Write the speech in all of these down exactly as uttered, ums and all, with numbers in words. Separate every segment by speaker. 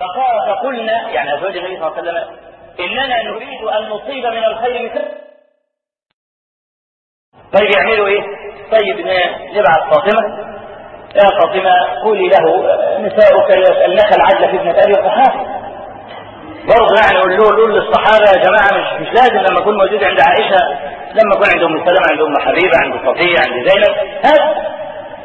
Speaker 1: فقال فقلنا يعني أزواج النبي صلى الله عليه وسلم إننا نريد أن نصيب من الخير مثل. طيب يعملوا إيه؟ طيب نبعث فاطمة، يا فاطمة قولي له نساؤك يسألنك العدل في ابنة أبي قحافة. برضه يعني قول له قول للصحابة يا جماعة مش مش لازم لما أكون موجود عند عائشة، لما أكون عند أم سلمة، عند أم حبيبة، عند صفية، عند زينب، هذا.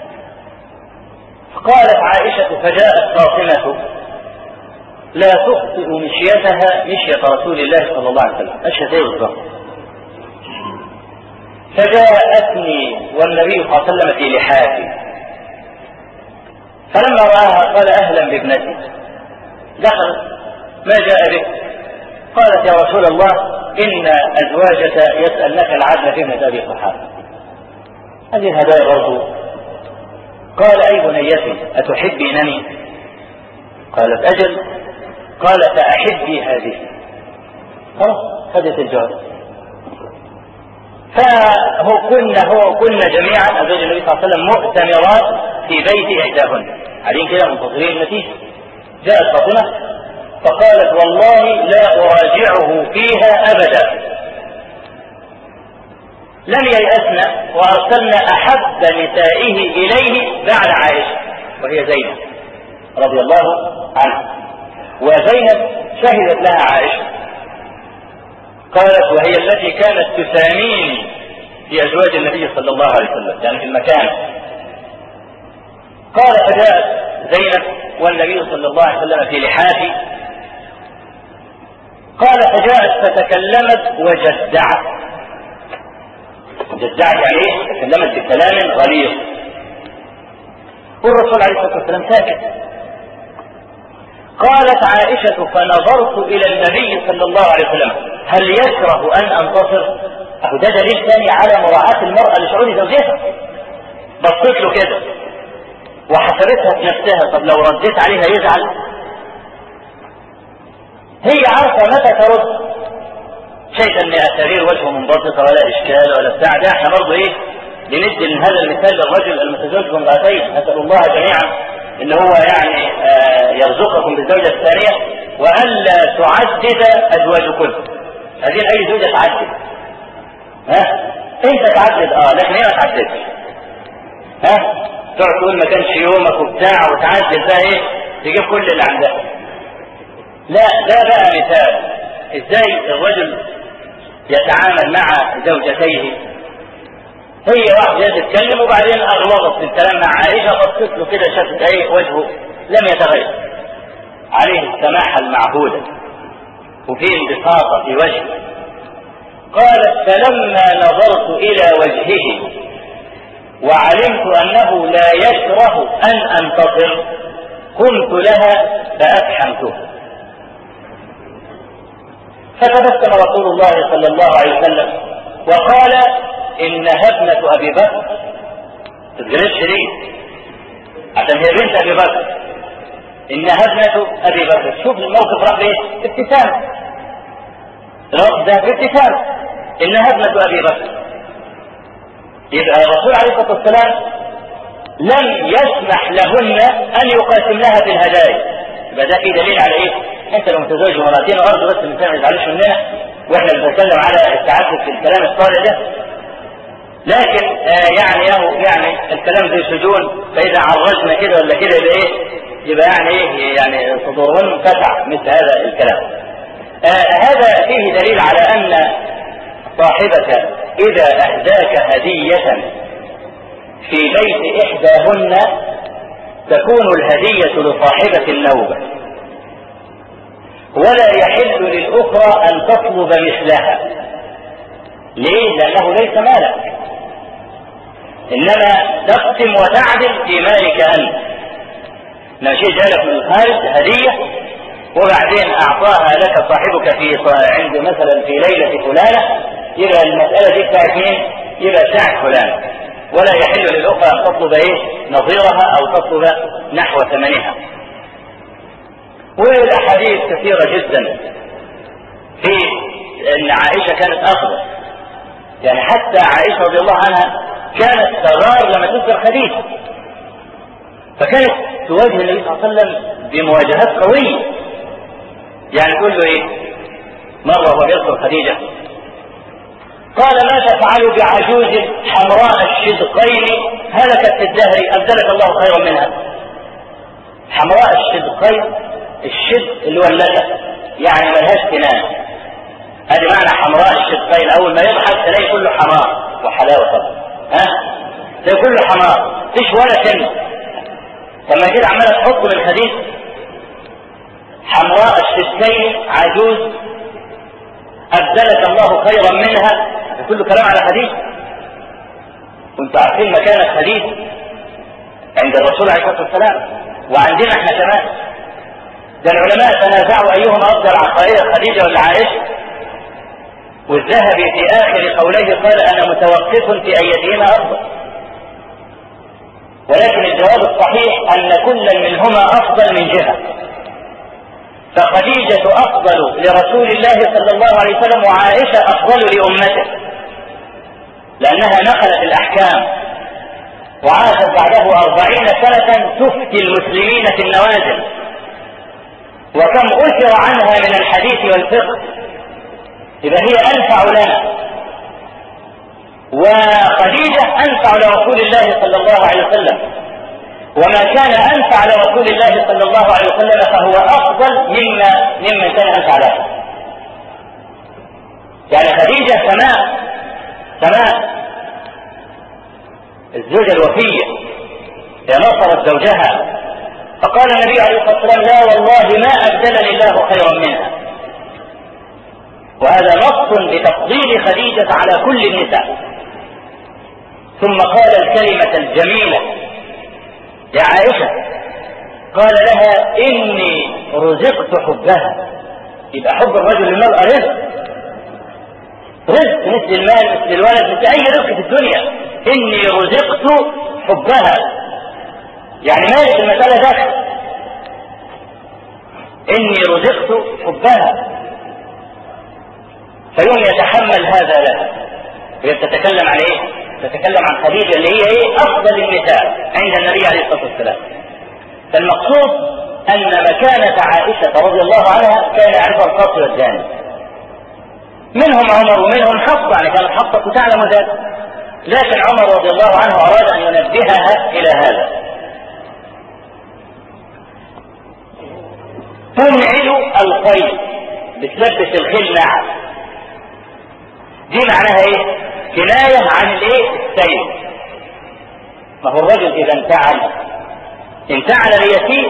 Speaker 1: فقالت عائشة فجاءت فاطمة لا تخطئ مشيتها مشية رسول الله صلى الله عليه وسلم، مشيت ايه بالظبط. فجاءتني والنبي صلى الله عليه وسلم في لحافي، فلما رآها قال أهلا بابنتي. دخل ما جاء به؟ قالت يا رسول الله إن أزواجك يسألنك العدل في ابنة أبي قحافة. هذه الهدايا برضو. قال أي بنيتي أتحبينني؟ قالت أجل. قال فأحبي هذه. خلاص خذت الجواب. فهو كنا هو كنا جميعا أزواج النبي صلى الله عليه وسلم مؤتمرات في بيت إحداهن، عليهم كده منتظرين النتيجة. جاءت فاطمة فقالت والله لا أراجعه فيها أبدا. لم ييأسنا وأرسلنا أحب نسائه إليه بعد عائشة وهي زينب رضي الله عنها. وزينب شهدت لها عائشة، قالت وهي التي كانت تساميني في أزواج النبي صلى الله عليه وسلم، يعني في المكان. قال فجاءت زينب والنبي صلى الله عليه وسلم في لحافي. قال فجاءت فتكلمت وجدعت. جدعت يعني ايه؟ تكلمت بكلام غليظ، والرسول عليه الصلاة والسلام ساكت. قالت عائشة فنظرت إلى النبي صلى الله عليه وسلم هل يكره أن أنتصر؟ أهو ده دليل ثاني على مراعاة المرأة لشعور زوجها. بصيت له كده وحسبتها في نفسها، طب لو رديت عليها يزعل؟ هي عارفة متى ترد، شايفة ان أسارير وجهه منبسطة ولا إشكال ولا بتاع. ده احنا برضه ايه بندي من هذا المثال للرجل المتزوج بامرأتين، نسأل الله جميعا ان هو يعني آه يرزقكم بالزوجة الثانية وألا تعدد أزواجكم. هذه أي زوجة تعدد، ها انت تعدد اه لكن هي ما تعددش، ها تقعد تقول ما كانش يومك وبتاع وتعدد بقى ايه تجيب كل اللي عندها. لا ده بقى مثال ازاي الرجل يتعامل مع زوجتيه. هي واحدة تتكلم وبعدين اغلظت في الكلام مع عائشة، بصت له كده شافت ايه وجهه لم يتغير، عليه السماحة المعهودة وفي انبساط في وجهه. قالت فلما نظرت الى وجهه وعلمت انه لا يكره ان انتصر قمت لها فافحمته. فتبسم رسول الله صلى الله عليه وسلم وقال انها ابنة ابي بكر. تتجلسش ليه؟ عشان هي بنت ابي بكر. انها ابنة ابي بكر. شوف الموقف راح بايه؟ ابتسام. الوقت ده بابتسام. انها ابنة ابي بكر. يبقى الرسول عليه الصلاة والسلام لم يسمح لهن ان يقاسمنها في الهدايا. يبقى ده في دليل على ايه؟ انت لو متزوج مرتين وارجو بس الانسان ما يزعلش مننا واحنا بنتكلم على التعدد في الكلام الصالح ده، لكن آه يعني يهو يعني الكلام زي سجون، فاذا عرجنا كده ولا كده يبقى ايه؟ يبقى يعني ايه؟ يعني صدورهن فتح مثل هذا الكلام. آه هذا فيه دليل على ان صاحبك اذا اهداك هدية في بيت احداهن تكون الهدية لصاحبة النوبة، ولا يحل للأخرى أن تطلب مثلها. ليه؟ لأنه ليس مالك، إنما تقسم وتعدل في مالك أنت. لو شيء جالك من الخارج هدية وبعدين أعطاها لك صاحبك في عند مثلا في ليلة فلانة، يبقى المسألة دي بتاعت مين؟ يبقى بتاعت فلانة، ولا يحل للأخرى أن تطلب إيه؟ نظيرها أو تطلب نحو ثمنها. والأحاديث كثيرة جدا في أن عائشة كانت أخذ، يعني حتى عائشة رضي الله عنها كانت تغار لما تذكر خديجة، فكانت تواجه النبي صلى الله عليه وسلم بمواجهات قوية. يعني تقول له ايه؟ مرة وهو يذكر خديجة قال ما تفعل بعجوز حمراء الشدقين هلكت في الدهر أبدلك الله خيرا منها. حمراء الشدقين، الشد اللي هو اللدى يعني ملهاش سنان، هذه معنى حمراء الشدقين. اول ما يضحك تلاقي كله حمار وحلاوه طبعا، ها تلاقي كله حمار مفيش ولا سن. لما كده عماله تحط من الحديث حمراء الشدقين عجوز ابدلك الله خيرا منها، كله كلام على حديث. وانتم عارفين مكان الحديث عند الرسول عليه الصلاه والسلام وعندنا احنا كمان. ده العلماء تنازعوا ايهما افضل عن خديجه ولا عائشه، والذهبي في اخر قوله قال انا متوقف في ايتهما افضل، ولكن الجواب الصحيح ان كل منهما افضل من جهه. فخديجه افضل لرسول الله صلى الله عليه وسلم وعائشه افضل لامته، لانها نقلت الاحكام وعاشت بعده أربعين سنة تفتي المسلمين في النوازل، وكم أثر عنها من الحديث والفقه، إذا هي أنفع لنا. وخديجة أنفع لرسول الله صلى الله عليه وسلم، وما كان أنفع لرسول الله صلى الله عليه وسلم فهو أفضل مما ممن كان أنفع له. يعني خديجة سماء سماء الزوجة الوفية هي نصرت زوجها، فقال النبي عليه الصلاة والسلام لا والله ما أبدلني الله خيرا منها. وهذا نص بتفضيل خديجة على كل النساء. ثم قال الكلمة الجميلة يا عائشة، قال لها إني رزقت حبها. يبقى حب الرجل للمرأة رزق، رزق مثل المال مثل الولد مثل أي رزق في الدنيا. إني رزقت حبها يعني مالك المسألة داخل، إني رزقت حبها، فيوم يتحمل هذا لها. هي تتكلم عن إيه؟ تتكلم عن خديجة اللي هي إيه؟ أفضل النساء عند النبي عليه الصلاة والسلام. فالمقصود أن مكانة عائشة رضي الله عنها كان عند القصر والداني، منهم عمر ومنهم حفصة، يعني كانت حفصة تعلم ذلك، لكن عمر رضي الله عنه أراد أن ينبهها إلى هذا. تنعل الخيل، بتلبس الخيل نعل، دي معناها ايه؟ كناية عن الايه؟ السير. ما هو الرجل اذا انتعل انتعل ليسير،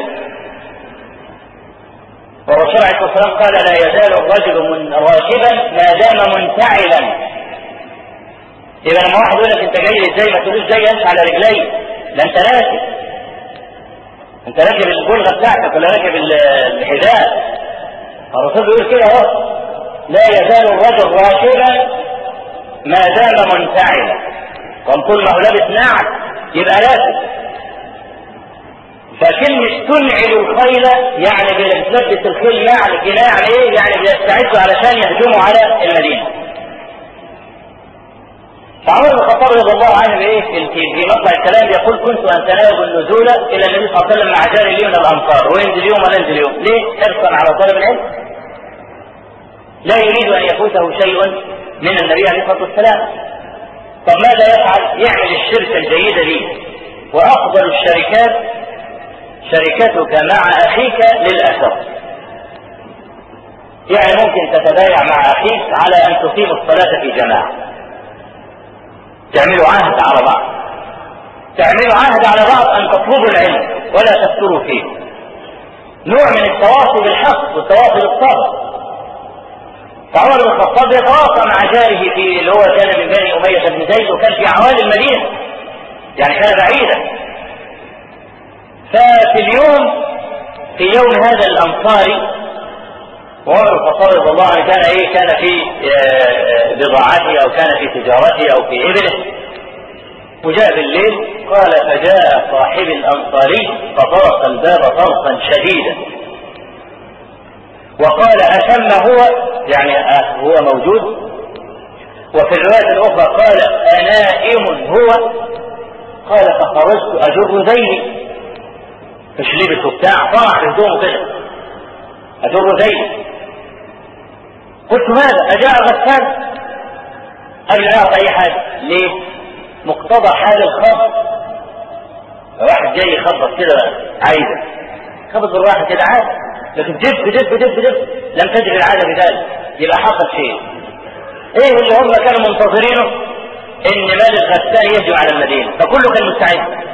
Speaker 1: والرسول عليه الصلاة والسلام قال لا يزال الرجل من راكبا ما دام منتعلا. يبقى لما واحد يقول لك انت جاي ازاي ما تقولوش جاي امشي على رجلي، لا انت راكب، انت راكب البلغه بتاعتك ولا راكب الحذاء. الرسول بيقول كده اهو لا يزال الرجل راكبا ما دام منتعلا، وطول ما هو لابس نعل يبقى راكب. فكلمة تنعل الخيل يعني بتلبس الخيل نعل، كناية يعني ايه؟ يعني بيستعدوا علشان يهجموا على المدينة. فعمر بن الخطاب رضي الله عنه ايه في مطلع الكلام يقول كنت انتناوب النزول الى النبي صلى الله عليه وسلم مع جار لي من الانصار، وينزل يوم ولا ينزل يوم، ليه؟ حرصا على طلب العلم، لا يريد ان يفوته شيء من النبي عليه الصلاه والسلام. طب ماذا يفعل؟ يعمل الشركه الجيده دي، وافضل الشركات شركتك مع اخيك للاثر. يعني ممكن تتبايع مع اخيك على ان تقيم الصلاه في جماعه، تعملوا عهد على بعض، تعملوا عهد على بعض ان تطلبوا العلم ولا تفتروا فيه، نوع من التواصي بالحق والتواصي بالصبر. فعمر بن الخطاب يتواصى مع جاره في اللي هو كان من بني اميه بن زيد، وكان في اعوان المدينه يعني كان بعيدا. ففي اليوم في يوم هذا الانصاري وعمر بن الخطاب رضي الله عنه كان ايه؟ كان في بضاعته او كان في تجارته او في ابله، وجاء بالليل قال فجاء صاحب الانصاري فطرق الباب طرقا شديدا وقال أثم هو؟ يعني هو موجود. وفي الرواية الأخرى قال أنائم هو؟ قال فخرجت أجر ذيلي، مش لبس وبتاع، طلع في هدومه كده أجر ذيلي. قلت ماذا؟ أجاء غسان؟ قبل لا يعرف أي حاجة. ليه؟ مقتضى حال الخبط. واحد جاي يخبط كده عايزة خبط بالراحة كده عادي، لكن جب جب جب جب لم تجري العادة بذلك، يبقى حصل شيء. ايه اللي هم كانوا منتظرينه؟ ان مال الغسان يهجم على المدينة، فكله كان مستعد.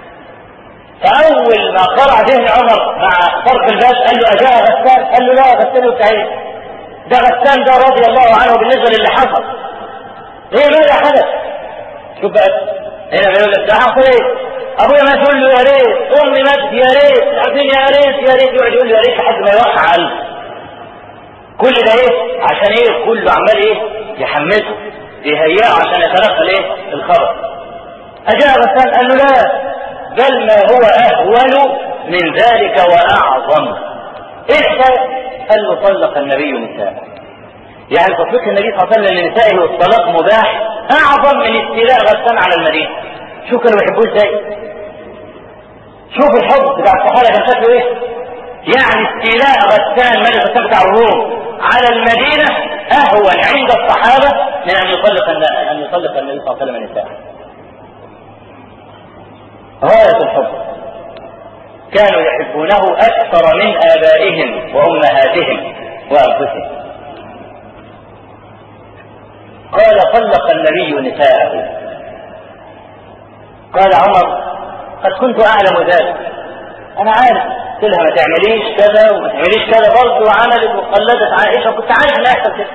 Speaker 1: فأول ما قرع ذهن عمر مع طرف الباب قال له أجاء غسان؟ قال له لا، غسان مستعد. ده غسان ده رضي الله عنه بالنسبة للي حصل. ايه ماذا حدث؟ شوف بقى هنا بيقول لك ده حصل ايه؟ ابويا ما تقول له يا ريت، امي مات يا ريت، عارفين يا ريت يا ريت، يقعد يقول له يا ريت لحد ما يوقع قلبه. كل ده ايه؟ عشان ايه؟ كله عمال ايه؟ يحمسه يهيئه عشان يتنقل ايه؟ الخبر. اجاء غسان قال له لا، بل ما هو اهون من ذلك واعظم. ايه الحكايه؟ قال له طلق النبي نساءه. يعني تطليق النبي صلى الله عليه وسلم لنسائه والطلاق مباح اعظم من استيلاء غسان على المدينه. شوف كانوا بيحبوه ازاي؟ شوف الحب بتاع الصحابه كان شكله ايه؟ يعني استيلاء غسان ملك غسان بتاع الروم على المدينه اهون عند الصحابه من ان يطلق ان يطلق النبي صلى الله عليه وسلم نساءه. غايه الحب. كانوا يحبونه اكثر من ابائهم وامهاتهم وانفسهم. قال طلق النبي نساءه. قال عمر قد كنت اعلم ذلك، انا عارف. قلت لها ما تعمليش كذا وما تعمليش كذا برضه، وعملت وقلدت عائشه، كنت عارف ان يحصل كده.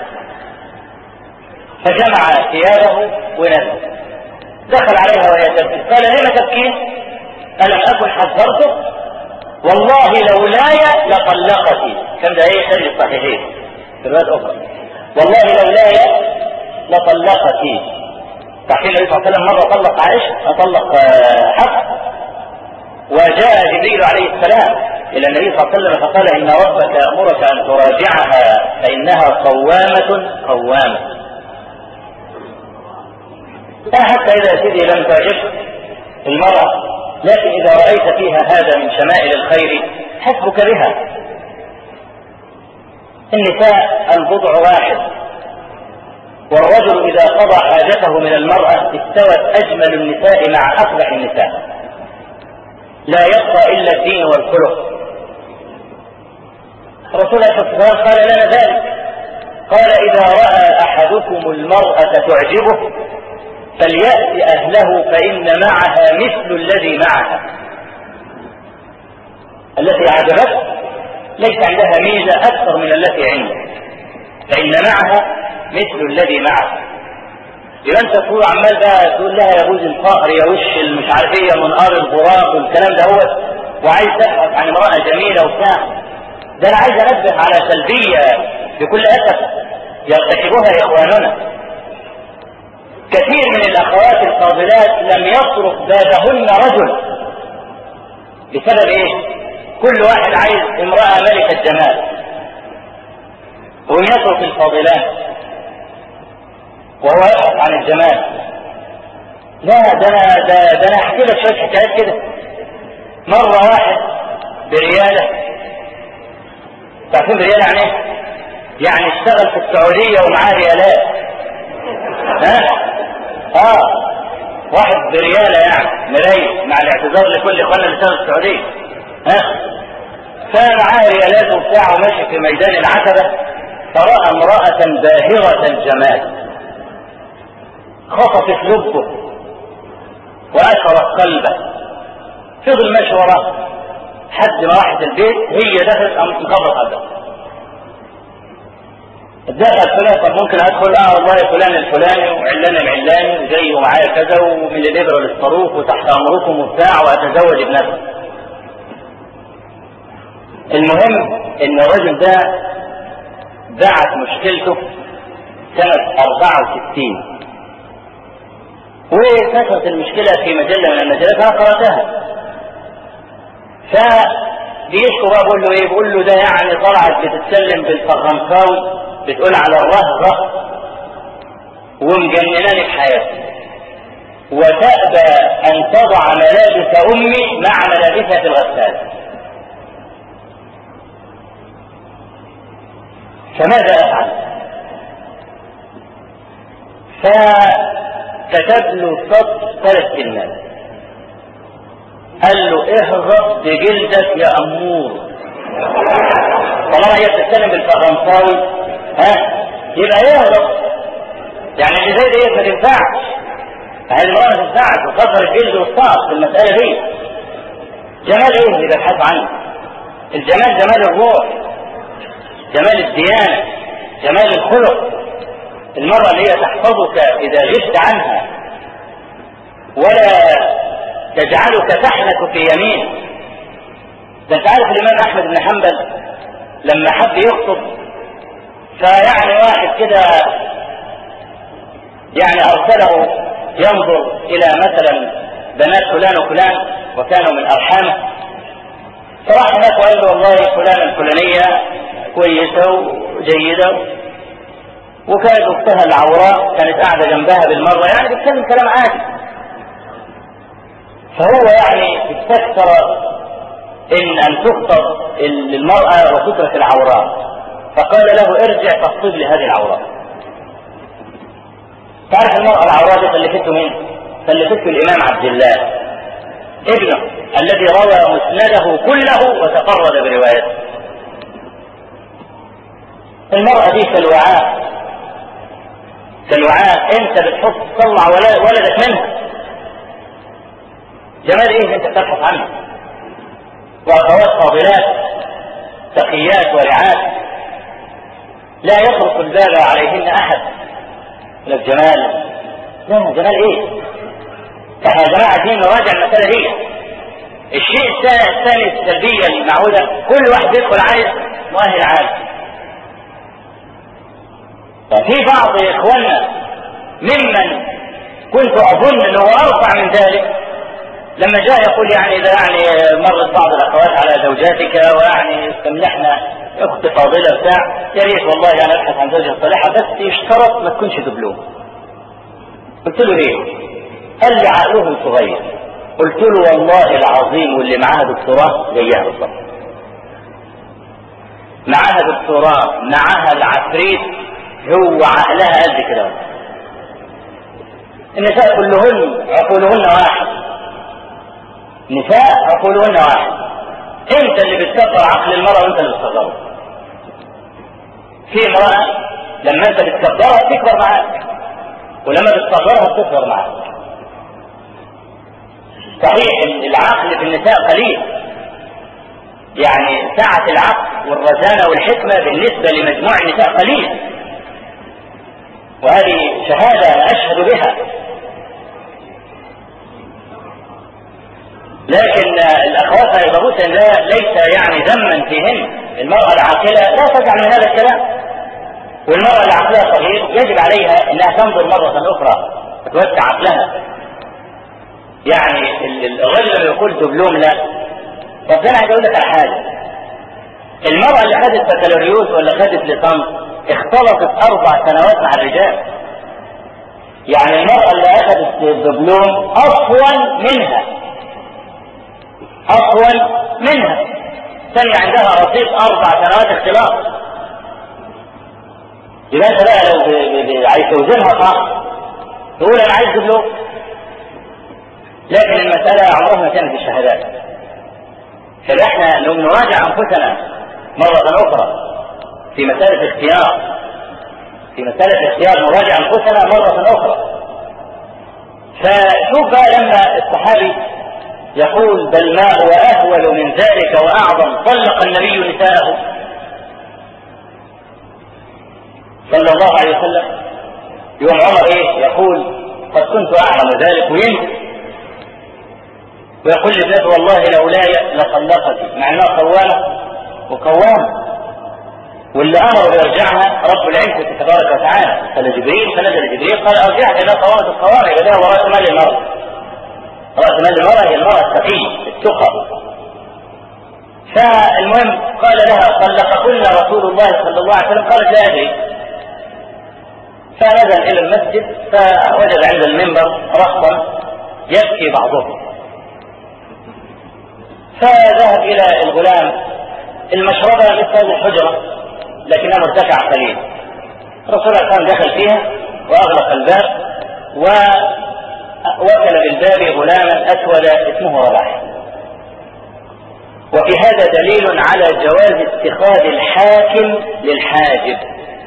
Speaker 1: فجمع ثيابه ونزل، دخل عليها وهي تبكي. قال لما تبكين؟ الم اكن حذرتك؟ والله لولاي لطلقتي. كم ده ايه؟ خارج الصحيحين في روايات اخرى. والله لولاي لطلقتي. تحكي النبي صلى الله عليه وسلم مرة طلق عائشة، طلق حفص، وجاء جبريل عليه السلام إلى النبي صلى الله عليه وسلم فقال إن ربك يأمرك أن تراجعها فإنها صوامة قوامة. حتى إذا سيدي لم تعجبك المرأة، لكن إذا رأيت فيها هذا من شمائل الخير حسبك بها. النساء البضع واحد، والرجل إذا قضى حاجته من المرأة استوت أجمل النساء مع أقبح النساء، لا يبقى إلا الدين والخلق. الرسول عليه الصلاة والسلام قال لنا ذلك، قال إذا رأى أحدكم المرأة تعجبه فليأت أهله فإن معها مثل الذي معها. التي أعجبته ليس عندها ميزة أكثر من التي عنده، فإن معها مثل الذي معه. يبقى انت تقول عمال بقى تقول لها يا بوز الفقر يا وش المش عارف ايه يا منقار الغراب والكلام ده هو، وعايز تبحث عن امرأة جميلة وبتاع. ده انا عايز انبه على سلبية بكل اسف يرتكبوها اخواننا. كثير من الاخوات الفاضلات لم يطرق بابهن رجل بسبب ايه؟ كل واحد عايز امرأة ملكة جمال ويترك الفاضلات وهو يبحث عن الجمال. لا ده انا ده, ده انا احكي لك شويه حكايات كده. مره واحد برياله، تعرفين برياله يعني ايه؟ يعني اشتغل في السعوديه ومعاه ريالات. ها؟ اه واحد برياله يعني مريح، مع الاعتذار لكل اخواننا اللي اشتغلوا في السعوديه. ها؟ فمعاه ريالات وبتاع وماشي في ميدان العتبه، فرأى امرأة باهرة الجمال خطفت لبه وأثرت قلبه. فضل ماشي وراه حد ما راحت البيت، هي دخلت قامت مخبط على الباب. دخل فلان، طب ممكن ادخل؟ اه والله فلان الفلاني وعلان العلاني وجاي ومعايا كذا ومن الابره للصاروخ وتحت امركم وبتاع واتزوج ابنته. المهم ان الرجل ده بعت مشكلته سنة أربعة وستين، ونشرت المشكلة في مجلة من المجلات أنا قرأتها. فبيشكو بقى بقول له ايه؟ بقول له ده يعني طلعت بتتكلم بالفرنساوي، بتقول على الرهرة ومجنناني في حياتي، وتأبى أن تضع ملابس أمي مع ملابسها في الغسالة. فماذا أفعل؟ فكتب له سطر ثلاث كلمات، قال له اهرب بجلدك يا امور. طالما هي بتتكلم بالفرنساوي ها يبقى يهرب، يعني اللي زي ديت ما تنفعش، هذه المرأة ما تنفعش وكسر الجلد والصعب في المسألة دي. جمال ايه اللي بيبحثوا عنه؟ الجمال جمال الروح، جمال الديانة، جمال الخلق. المرأة اللي هي تحفظك إذا غبت عنها ولا تجعلك تحنك في يمين. ده انت عارف الإمام أحمد بن حنبل لما حب يخطب، فيعني واحد كده يعني أرسله ينظر إلى مثلا بنات فلان وفلان وكانوا من أرحامه، فراح هناك وقال له والله فلانة الفلانية كويسة وجيدة، وكانت اختها العوراء كانت قاعدة جنبها بالمرة، يعني بيتكلم كلام عادي. فهو يعني استكثر ان ان تخطب المرأة وتترك العوراء، فقال له ارجع فاخطب لي هذه العوراء. تعرف المرأة العوراء دي خلفته مين؟ خلفته الامام عبد الله ابنه الذي روى مسنده كله وتفرد بروايته. المرأة دي كالوعاء، كالوعاء انت بتحط تطلع ولدك منها. جمال ايه انت بتبحث عنه؟ واخوات فاضلات تقيات ورعات لا يطرق الباب عليهن احد. لا الجمال، لا جمال ايه؟ احنا يا جماعه عايزين نراجع المساله دي. الشيء الثاني السلبيه المعهوده، كل واحد يدخل عايز مؤهل عالي. ففي بعض اخواننا ممن كنت اظن انه ارفع من ذلك لما جاء يقول يعني اذا يعني مرت بعض الاخوات على زوجاتك ويعني استملحنا اخت فاضله بتاع، يا ريت والله انا ابحث عن زوجه صالحه بس يشترط ما تكونش دبلوم. قلت له ليه؟ قال لي عقله صغير. قلت له والله العظيم واللي معاها دكتوراه زيها بالظبط، معاها دكتوراه معاها العفريت هو عقلها قد كده. النساء كلهن عقولهن واحد، نساء عقولهن واحد. انت اللي بتكبر عقل المرأة وانت اللي بتصغره. في امرأة لما انت بتكبرها تكبر معاك، ولما بتصغرها بتصغر معاك. صحيح العقل في النساء قليل، يعني سعة العقل والرزانة والحكمة بالنسبة لمجموع النساء قليل، وهذه شهادة أنا أشهد بها. لكن الأخوات لا يرغبون أن ليس يعني ذما فيهن. المرأة العاقلة لا تجعل من هذا الكلام، والمرأة العاقلة صغير يجب عليها أنها تنظر مرة أخرى وتوسع عقلها. يعني الرجل اللي يقول دبلوم لا. طب أنا عايز أقول لك على حاجة، المرأة اللي خدت بكالوريوس ولا خدت ليسانس اختلطت أربع سنوات مع الرجال. يعني المرأة اللي أخذت الدبلوم أطول منها، أطول منها، ثانية عندها رصيد أربع سنوات اختلاط. يبقى أنت بقى لو عايز توزنها صح تقول أنا عايز دبلوم، لكن المسألة عمرها ما كانت الشهادات. فإحنا لو نراجع أنفسنا مرة أخرى في مسألة اختيار، في مسألة اختيار نراجع أنفسنا مرة أخرى. فشوف بقى لما الصحابي يقول بل ما هو أهول من ذلك وأعظم، طلق النبي نساءه صلى الله عليه وسلم. يوم عمر إيه يقول قد كنت أعلم ذلك وينسى، ويقول لابنته والله لولاي لطلقتي، مع انها قوامه وقوامه. واللي امر بيرجعها رب العزه تبارك وتعالى. قال جبريل فنزل جبريل قال ارجعها الى قوامه القوامه، يبقى ده هو راس مال المراه. راس مال المراه هي المراه التقيه التقى. فالمهم قال لها طلقكن رسول الله صلى الله عليه وسلم؟ قالت لا ادري. فنزل الى المسجد فوجد عند المنبر رهطا يبكي بعضهم، فذهب الى الغلام المشربة مثل الحجرة لكنها مرتفعة قليلا. الرسول صلى الله عليه وسلم دخل فيها وأغلق الباب ووكل بالباب غلاما أسود اسمه رباح. وفي هذا دليل على جواز اتخاذ الحاكم للحاجب،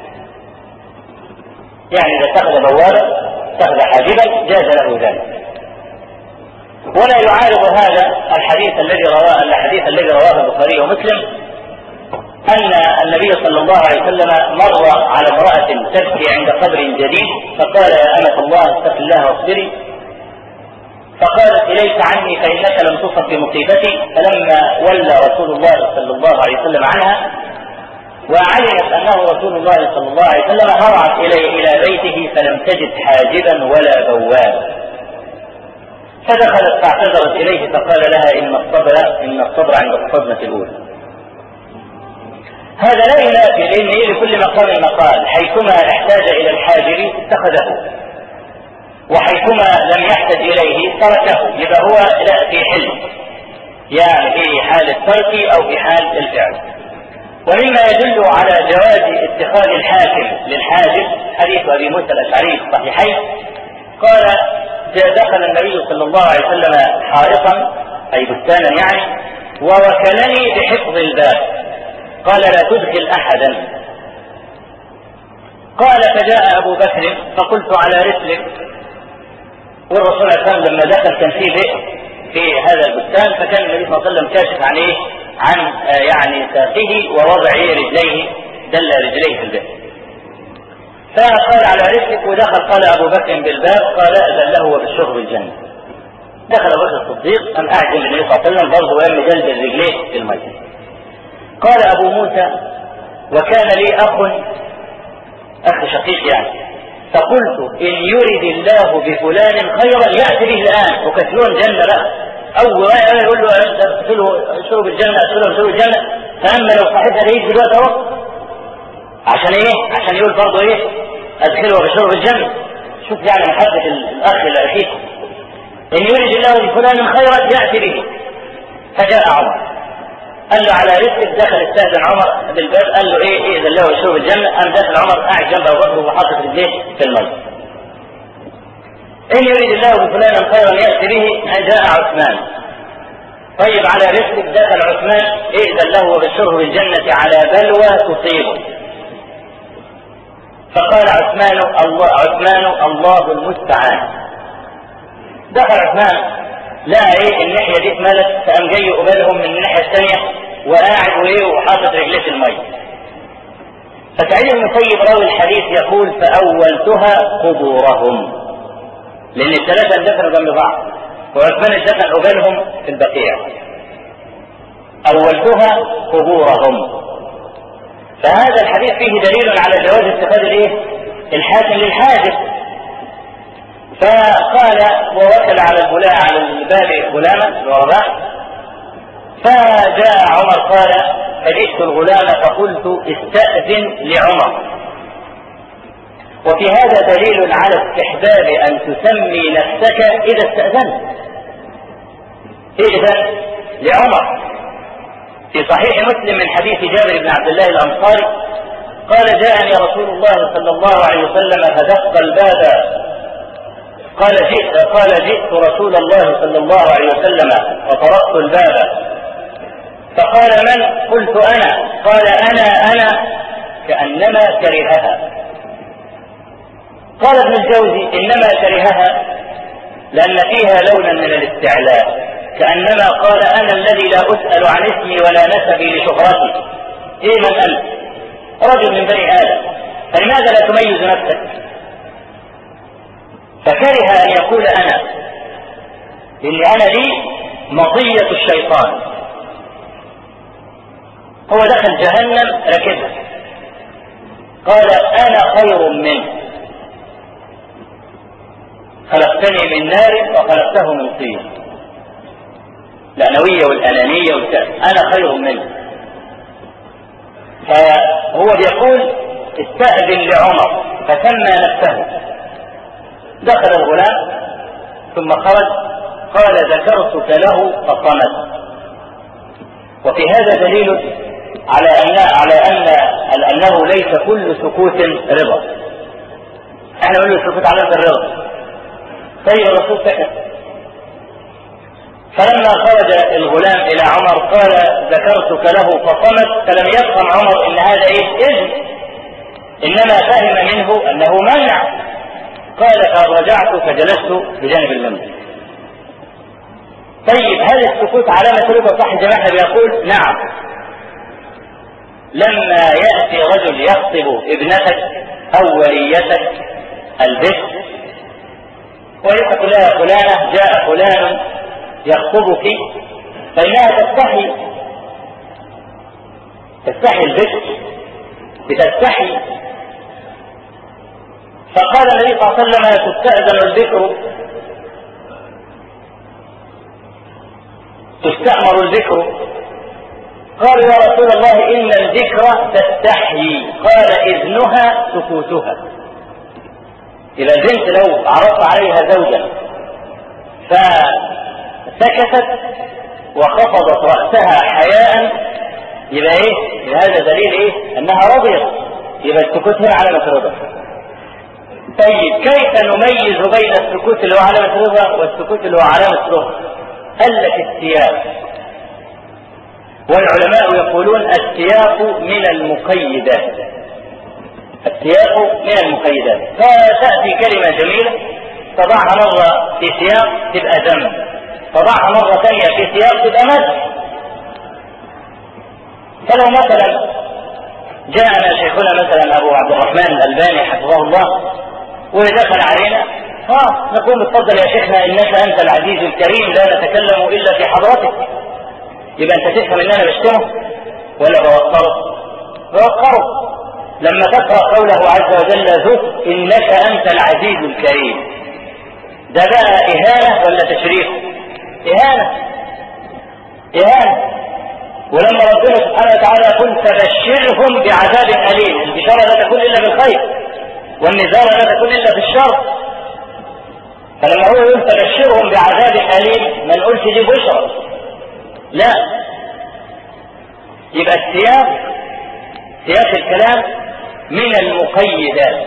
Speaker 1: يعني إذا اتخذ بوابا اتخذ حاجبا جاز له ذلك. ولا يعارض هذا الحديث الذي رواه الحديث الذي رواه البخاري ومسلم أن النبي صلى الله عليه وسلم مر على امرأة تبكي عند قبر جديد فقال يا أمة الله اتق الله واصبري، فقالت إليك عني فإنك لم تصب بمصيبتي. فلما ولى رسول الله صلى الله عليه وسلم عنها وعلمت أنه رسول الله صلى الله عليه وسلم هرعت إليه إلى بيته فلم تجد حاجبا ولا بوابا، فدخلت فاعتذرت إليه فقال لها إن الصبر إن الصبر عند الصدمة الأولى. هذا لا ينافي، لأن لكل مقام مقال، حيثما احتاج إلى الحاجب اتخذه وحيثما لم يحتج إليه تركه، يبقى هو لا في حل، يعني في حال الترك أو في حال الفعل. ومما يدل على جواز اتخاذ الحاكم للحاجب حديث أبي موسى الأشعري في الصحيحين قال دخل النبي صلى الله عليه وسلم حائطا أي بستانا يعني، ووكلني بحفظ الباب قال لا تدخل أحدا. قال فجاء أبو بكر فقلت على رسلك، والرسول صلى الله عليه وسلم لما دخل كان فيه بئر في هذا البستان، فكان النبي صلى الله عليه وسلم كاشف عليه عن يعني ساقه ووضع رجليه دل رجليه في البئر، فقال على رسلك ودخل. قال أبو بكر بالباب قال أذن له وبالشرب الجنة. دخل أبو بكر الصديق أم أعجل النبي صلى الله عليه وسلم برضه ويم جلد رجليه في المية. قال أبو موسى وكان لي أخ أخ شقيق يعني، فقلت إن يرد الله بفلان خيرا يأتي به الآن وكسلون جنة بقى، أو يقول له أدخله شرب الجنة أدخله شرب الجنة، فأما لو صاحبها ده يجي دلوقتي أهو عشان إيه؟ عشان يقول برضه إيه؟ أدخله بشرب الجنة. شوف يعني محبة الأخ لأخيه. إن يرد الله بفلان خيرا يأتي به. فجاء عمر قال له على رزقك، دخل استاذن عمر بالباب قال له ايه ايه اذا له يشرب الجنه. قام داخل عمر قاعد جنبه وبطنه وحاطط رجليه في الماء. ان يريد الله بفلانا خيرا ياتي به. جاء عثمان طيب على رزقك، دخل عثمان ائذن له وبشره بالجنه على بلوى تصيبه. فقال عثمان الله عثمان الله المستعان. دخل عثمان لا ايه الناحيه دي اتملت، فقام جاي قبالهم من الناحيه الثانيه وقاعد وايه وحاطط رجليه في الميه. فسعيد بن المسيب راوي الحديث يقول فاولتها قبورهم، لان الثلاثه اندفنوا جنب بعض وعثمان اندفن قبالهم في البقيع. اولتها قبورهم. فهذا الحديث فيه دليل على جواز اتخاذ الايه الحاكم للحاجب. فقال ووكل على البلاء على الباب غلاما ورباح. فجاء عمر قال فجئت الغلام فقلت استأذن لعمر. وفي هذا دليل على استحباب أن تسمي نفسك إذا استأذنت. إذن لعمر في صحيح مسلم من حديث جابر بن عبد الله الأنصاري قال جاءني رسول الله صلى الله عليه وسلم فدق الباب قال جئت قال جئت رسول الله صلى الله عليه وسلم وطرقت الباب فقال من؟ قلت أنا. قال أنا أنا كأنما كرهها. قال ابن الجوزي إنما كرهها لأن فيها لونا من الاستعلاء، كأنما قال أنا الذي لا أسأل عن اسمي ولا نسبي لشهرتي. إيه من أنت؟ رجل من بني آدم، فلماذا لا تميز نفسك؟ فكره أن يقول أنا، لأن أنا لي مطية الشيطان. هو دخل جهنم ركبها قال أنا خير منه، خلقتني من نار وخلقته من طين. الأنوية والأنانية والكأس، أنا خير منه. فهو بيقول استأذن لعمر فسمى نفسه. دخل الغلام ثم خرج قال ذكرتك له فصمت. وفي هذا دليل على أن على أن أنه ليس كل سكوت رضا. احنا نقول له السكوت علامة الرضا. طيب الرسول سكت. فلما خرج الغلام الى عمر قال ذكرتك له فصمت، فلم يفهم عمر ان هذا ايه اذن، انما فهم منه انه منع. قال فرجعت فجلست بجانب المنبر. طيب هل السكوت علامة رضا صح زي ما احنا بيقول؟ نعم. لما يأتي رجل يخطب ابنتك او وليتك البنت ويقول لها فلانة جاء فلان يخطبك، فإنها تستحي تستحي البنت بتستحي. فقال النبي صلى الله عليه وسلم تستأذن البكر تستأمر البكر. قالوا يا رسول الله إن الذكر تستحيي، قال إذنها سكوتها. إذا البنت لو عرضت عليها زوجا فسكتت وخفضت رأسها حياء يبقى ايه؟ يبقى هذا دليل ايه؟ انها رضيت، يبقى السكوت هنا علامة رضا. طيب كيف نميز بين السكوت اللي هو علامة رضا والسكوت اللي هو علامة رضا؟ قال لك السياق، والعلماء يقولون السياق من المقيدات، السياق من المقيدات. فتأتي كلمة جميلة تضعها مرة في سياق تبقى ذم، تضعها مرة ثانية في سياق تبقى مدح. فلو مثلا جاءنا شيخنا مثلا ابو عبد الرحمن الألباني حفظه الله ودخل علينا اه نقول اتفضل يا شيخنا انك انت العزيز الكريم لا نتكلم الا في حضرتك. يبقى انت تفهم ان انا بشتمه ولا بوقره؟ بوقره. لما تقرأ قوله عز وجل ذو انك انت العزيز الكريم، ده بقى اهانة ولا تشريف؟ اهانة اهانة. ولما ربنا سبحانه وتعالى يقول فبشرهم بعذاب أليم، البشارة لا تكون إلا بالخير والنذارة لا تكون إلا بالشر. فلما هو يقول فبشرهم بعذاب أليم ما نقولش دي بشرى، لا. يبقى السياق سياق الكلام من المقيدات.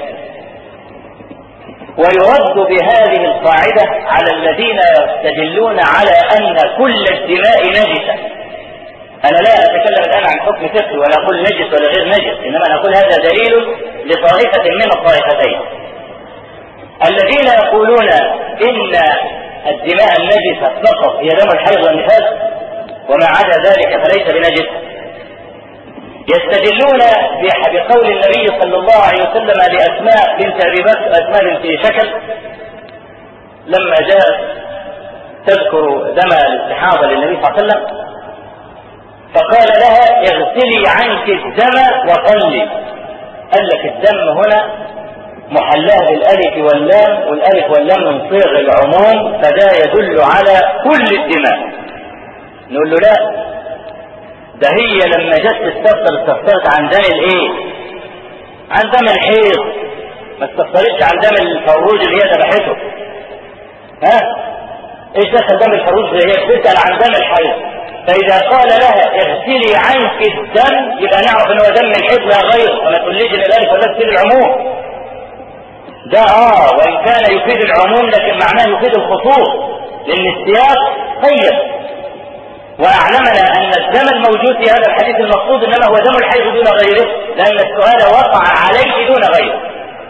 Speaker 1: ويرد بهذه القاعدة على الذين يستدلون على أن كل الدماء نجسة. أنا لا أتكلم الآن عن حكم فقهي ولا أقول نجس ولا غير نجس، إنما أنا أقول هذا دليل لطائفة من الطائفتين. الذين يقولون إن الدماء النجسة فقط هي دم الحيض والنفاس وما عدا ذلك فليس بنجس، يستدلون بقول النبي صلى الله عليه وسلم لأسماء بنت أبي بكر، أسماء بنت شكل، لما جاءت تذكر دم الاستحاضة للنبي صلى الله عليه وسلم فقال لها اغسلي عنك الدم وصلي. قال لك الدم هنا محلاه بالالف واللام، والالف واللام من صيغ العموم فده يدل على كل الدماء. نقول له لا، ده هي لما جت تستفسر استفسرت عن دم الايه؟ عن دم الحيض، ما استفسرتش عن دم الفروج اللي هي ذبحته. ها؟ ايش دخل دم الفروج اللي هي بتسأل عن دم الحيض؟ فإذا قال لها اغسلي عنك الدم يبقى نعرف ان هو دم الحيض لا غير، وما تقوليش ان الالف ولا تفيد العموم. ده اه وان كان يفيد العموم لكن معناه يفيد الخصوص، لان السياق قيد واعلمنا ان الدم الموجود في هذا الحديث المقصود انما هو دم الحيض دون غيره، لان السؤال وقع عليه دون غيره.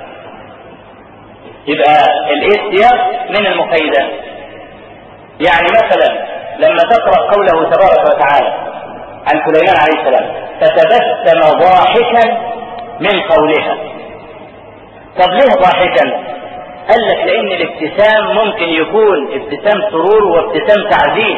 Speaker 1: يبقى السياق من المقيدات. يعني مثلا لما تقرأ قوله تبارك وتعالى عن سليمان عليه السلام فتبسم ضاحكا من قولها. طب ليه ضاحكا؟ قال لك لان الابتسام ممكن يكون ابتسام سرور وابتسام تعزيز.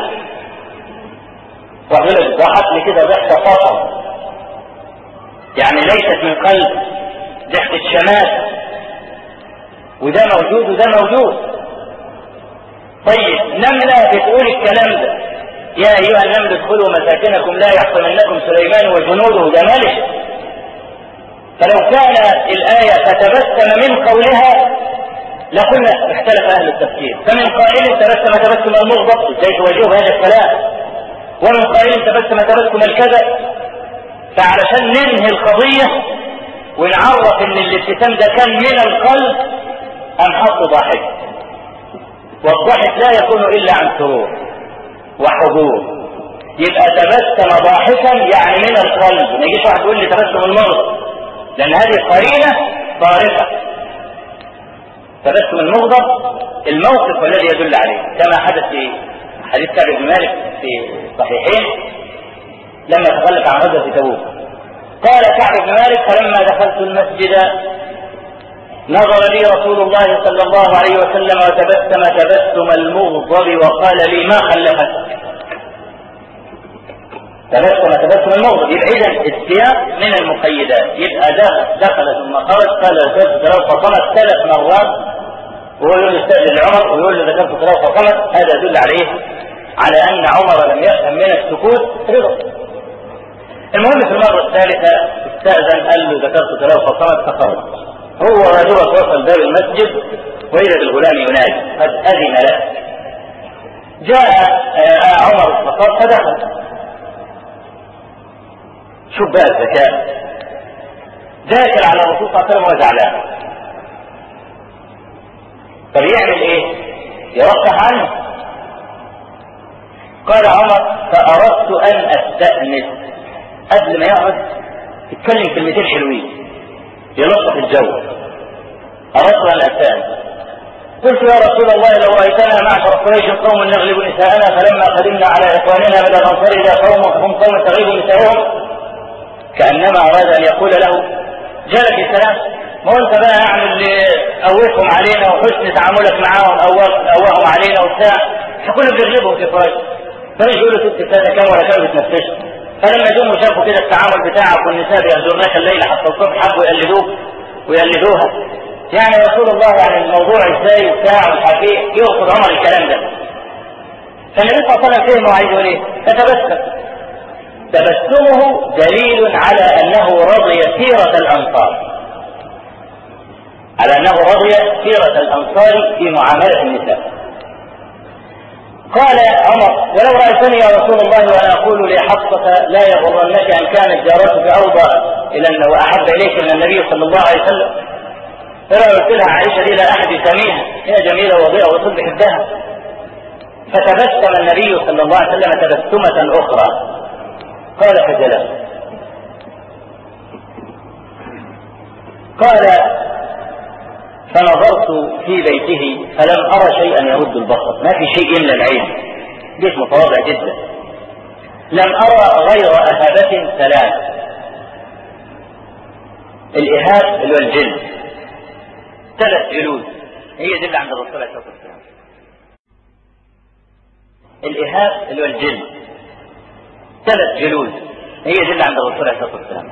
Speaker 1: وغير ضحكني كده ضحكة فقط، يعني ليست من قلب، ضحكة شمات، وده موجود وده موجود. طيب نملة بتقول الكلام ده يا ايها النمل ادخلوا مساكنكم لا يحطمنكم سليمان وجنوده، ده ملك. فلو كان الآية تتبسم من قولها لقلنا اختلف اهل التفسير، فمن قائل تبسم تبسم المغضب ازاي توجهوا هذا الكلام، ومن قائل تبسم تبسم الكذب. فعلشان ننهي القضية ونعرف ان الابتسام ده كان من القلب أم حط ضاحك، والضحك لا يكون إلا عن سرور وحضور. يبقى تبسم ضاحكا يعني من القلب، ما يجيش واحد يقول لي تبسم المغضب، لأن هذه قرينة طارقة. تبسم المغضب الموقف الذي يدل عليه، كما حدث في حديث كعب بن مالك في صحيحين لما تخلف عن غزوة تبوك. قال كعب بن مالك: فلما دخلت المسجد نظر لي رسول الله صلى الله عليه وسلم وتبسم تبسم المغضب وقال لي: ما خلفتك؟ تبسم تبسم المغضب. يبقى إذا السياق من المقيدات. يبقى دخل ثم خرج، قال ذكرت ثلاث فصمت ثلاث مرات، وهو يقول يستأذن لعمر ويقول له ذكرت ثلاث فصمت. هذا يدل عليه على أن عمر لم يفهم من السكوت رضا. المهم في المرة الثالثة استأذن، قال له ذكرت ثلاث فصمت فخرج. هو رجل وصل باب المسجد وإذا بالغلام ينادي قد أذن له. جاء عمر بن الخطاب فدخل. شوف بقى الذكاء، داخل على الرسول صلى الله عليه وسلم وهو زعلان. طب يعمل ايه؟ يرفع عنه. قال عمر: فأردت أن أستأنس. قبل ما يقعد يتكلم كلمتين حلوين يلطف الجو. أردت أن أستأنس. قلت: يا رسول الله لو رأيتنا معشر قريش قوم نغلب نساءنا، فلما قدمنا على إخواننا من الأنصار إذا قوم هم قوم تغلب نساءهم. كأنما أراد أن يقول له: جلك السلام، ما انت بقى يعني اللي قويتهم علينا وحسن تعاملك معاهم قواهم علينا وبتاع، احنا كنا بنغلبهم في قريش. فايش يقولوا ست سنة كام ولا كانوا بتنفسوا. فلما جم وشافوا كده التعامل بتاعك والنساء بيهجرناك الليل حتى الصبح حبوا يقلدوك ويقلدوها. يعني يا رسول الله يعني الموضوع ازاي وبتاع ومش عارف ايه. يقصد عمر الكلام ده. فالنبي صلى الله عليه وسلم فهم وعايز يقول ايه؟ فتبسم. تبسمه دليل على انه رضي سيرة الانصار، على انه رضي سيرة الانصار في معاملة النساء. قال عمر: ولو رأيتني يا رسول الله وانا اقول لحفصة لا يغرنك ان كانت جارتك ارضى الى انه واحب اليك من النبي صلى الله عليه وسلم. فلا قلت لها: عائشة دي لا احد يسميها، هي جميلة وضيئة ورسول بيحبها. فتبسم النبي صلى الله عليه وسلم تبسمة اخرى. قال: فجلس. قال: فنظرت في بيته فلم أرى شيئا يرد البصر، ما في شيء إلا العين، بيت متواضع جدا. لم أرى غير أهابة ثلاث. الإهاب اللي هو الجلد، ثلاث جلود، هي دي اللي عند الرسول عليه الصلاة والسلام. الإهاب اللي هو الجلد، ثلاث جلود، هي دي اللي عند الرسول عليه الصلاة والسلام.